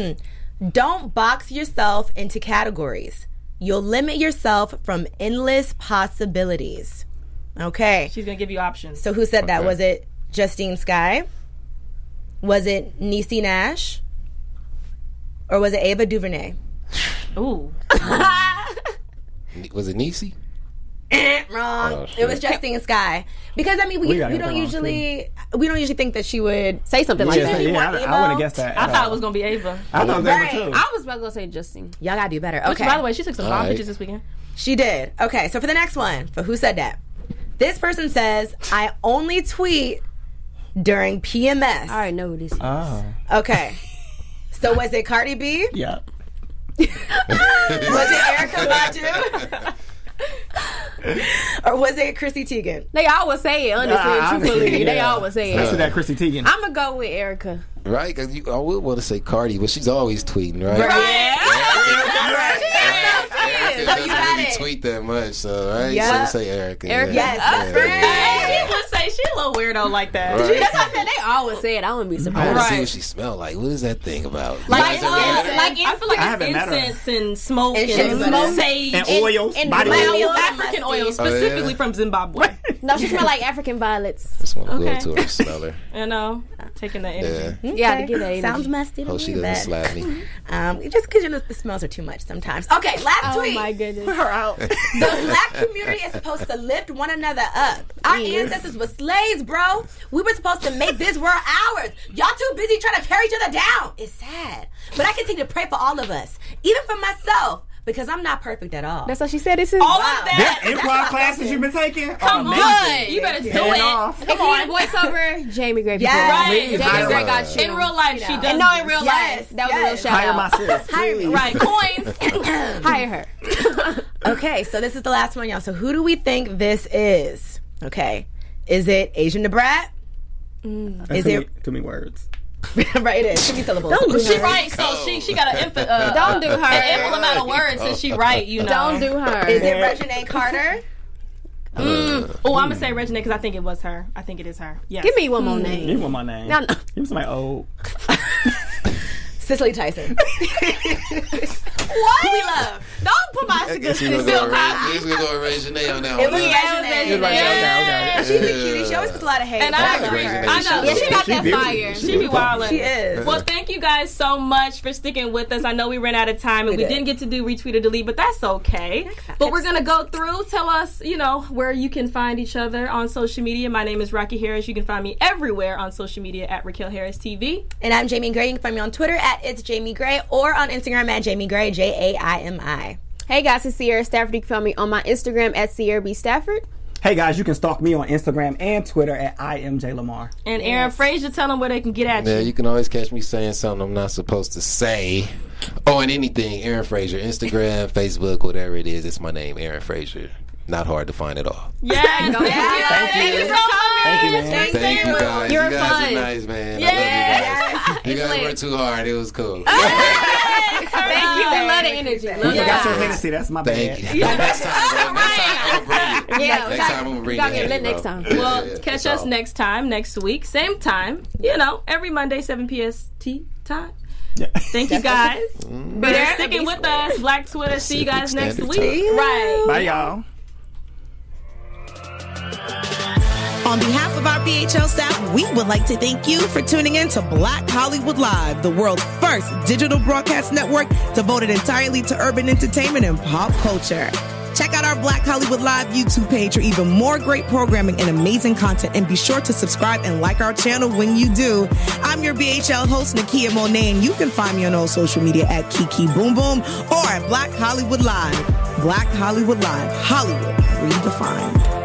don't box yourself into categories. You'll limit yourself from endless possibilities. Okay. She's gonna give you options. So who said that? Okay. Was it Justine Skye? Was it Niecy Nash? Or was it Ava DuVernay? Ooh. Was it Niecy? Eh, wrong. Oh, it shit. was Justine Skye. Because I mean, we, We we, got it don't wrong, usually we don't usually think that she would. Say something like Yeah, that. yeah, more I, I emo? wouldn't have guessed that. I at thought all. it was gonna be Ava. I thought Right. that too. I was about to say Justine. Y'all gotta do better. Which, Okay. by the way, she took some All bomb right. pictures this weekend. She did. Okay, so for the next one, for who said that? This person says, I only tweet during P M S. I already know who this is. Oh, Okay. So was it Cardi B? yeah. Was it Erica Badu? Or was it Chrissy Teigen? They always say it, honestly, Nah, and truthfully. honestly, They yeah. always say Especially it. that Chrissy Teigen. I'm going to go with Erica. Right? Because I would want to say Cardi, but she's always tweeting, right? Right. Erica So you doesn't got really it. tweet that much, so right? Yeah. So say Erica. Erica. Yeah. Yes, that's Yeah. She would say she a little weirdo like that. Right. That's what I said. They always say it. I wouldn't be I want surprised. to see Right. what she smell like. What is that thing about? Like, You guys ever had incense, that? like I feel like I it's haven't met her. incense and smoke And and, shit, smoke, smoke. sage And oils, and body brown oil. oil. African oil, Oh, yeah? specifically from Zimbabwe. No, she smell like African violets. Just want to Okay. go to her and smell her. You know, taking that energy. Yeah. You gotta get that energy. Sounds musty to Hope me, she doesn't but slap me. um, just because you know the smells are too much sometimes. Okay, last Oh tweet. my goodness. Her out. The black community is supposed to lift one another up. Our Yes. ancestors were slaves, bro. We were supposed to make this world ours. Y'all too busy trying to tear each other down. It's sad. But I continue to pray for all of us, even for myself, because I'm not perfect at all. That's what she said. This is All Wow. of that. That improv classes you've been taking? Come oh, on, amazing. you better do Hand it. off. If you need a voiceover, Jamie Gray. Yes. Right. Jamie Hire Gray her. got you. In real life, she does. And no, in real Yes, life, that was a real yes. shout Hire out. my sis. Hire me. please. Right, coins. Hire her. Okay, so this is the last one, y'all. So who do we think this is? Okay. Is it Asian Debrat? That's Is too, it- many, too many words. Right, it is. Too many syllables. Don't do She her. right, so she she got an infinite. Uh, Don't do her. An ample amount of words since she right. You know. Don't do her. Is it Reginae Carter? Mm. Oh, I'm gonna say Reginae because I think it was her. I think it is her. Yes. Give me one more You name. want my name? No, no. Give me somebody old. Cicely Tyson. What? Who we love. Don't put my I guess he was Bill going to Cosby. he was gonna go with Reginae on that It one. was huh? Reginae. You're right, okay, okay. She's a cutie. She always puts a lot of hate. And but I love agree. her. I know. Yeah, she got She that beautiful. fire. She be wildin'. She is. Well, thank you guys so much for sticking with us. I know we ran out of time and We we, did. didn't get to do retweet or delete, but that's okay. time. But we're gonna go through. Tell us, you know, where you can find each other on social media. My name is Rocky Harris. You can find me everywhere on social media at Raquel Harris T V. And I'm Jamie Gray. You can find me on Twitter at It's Jamie Gray or on Instagram at Jamie Gray, J A I M I. Hey guys, it's Sierra Stafford. You can find me on my Instagram at Sierra B Stafford. Hey guys, you can stalk me on Instagram and Twitter at I am J Lamar. And Aaron Frazier, tell them where they can get at Yeah, you. you can always catch me saying something I'm not supposed to say. Oh, and anything, Aaron Frazier, Instagram, Facebook, whatever it is, it's my name, Aaron Frazier. Not hard to find at all. Yes, thank you. Thank Thank you. you so much. Thank you, man. Thank, Thank you guys. You're you guys fun. are nice, man. Yes. I love you guys. You guys lit. weren't too hard. It was cool. Thank you. We love the energy. Love I it. forgot your Hennessy. That's my Thank bad. you. Next time, bro. Next time I'm gonna bring it. Yeah, Next time I'm gonna bring we gotta the get lit Henny, next bro. time. Yeah, Well, yeah, catch that's us all. next time, next week, same time. You know, every Monday, seven P S T time. Yeah. Thank you guys for Better sticking with us. Black Twitter. See you guys Pacific next Standard week. Time. Right. Bye, y'all. On behalf of our B H L staff, we would like to thank you for tuning in to Black Hollywood Live, the world's first digital broadcast network devoted entirely to urban entertainment and pop culture. Check out our Black Hollywood Live YouTube page for even more great programming and amazing content, and be sure to subscribe and like our channel when you do. I'm your B H L host, Nakia Monet, and you can find me on all social media at Kiki Boom Boom or at Black Hollywood Live. Black Hollywood Live, Hollywood redefined.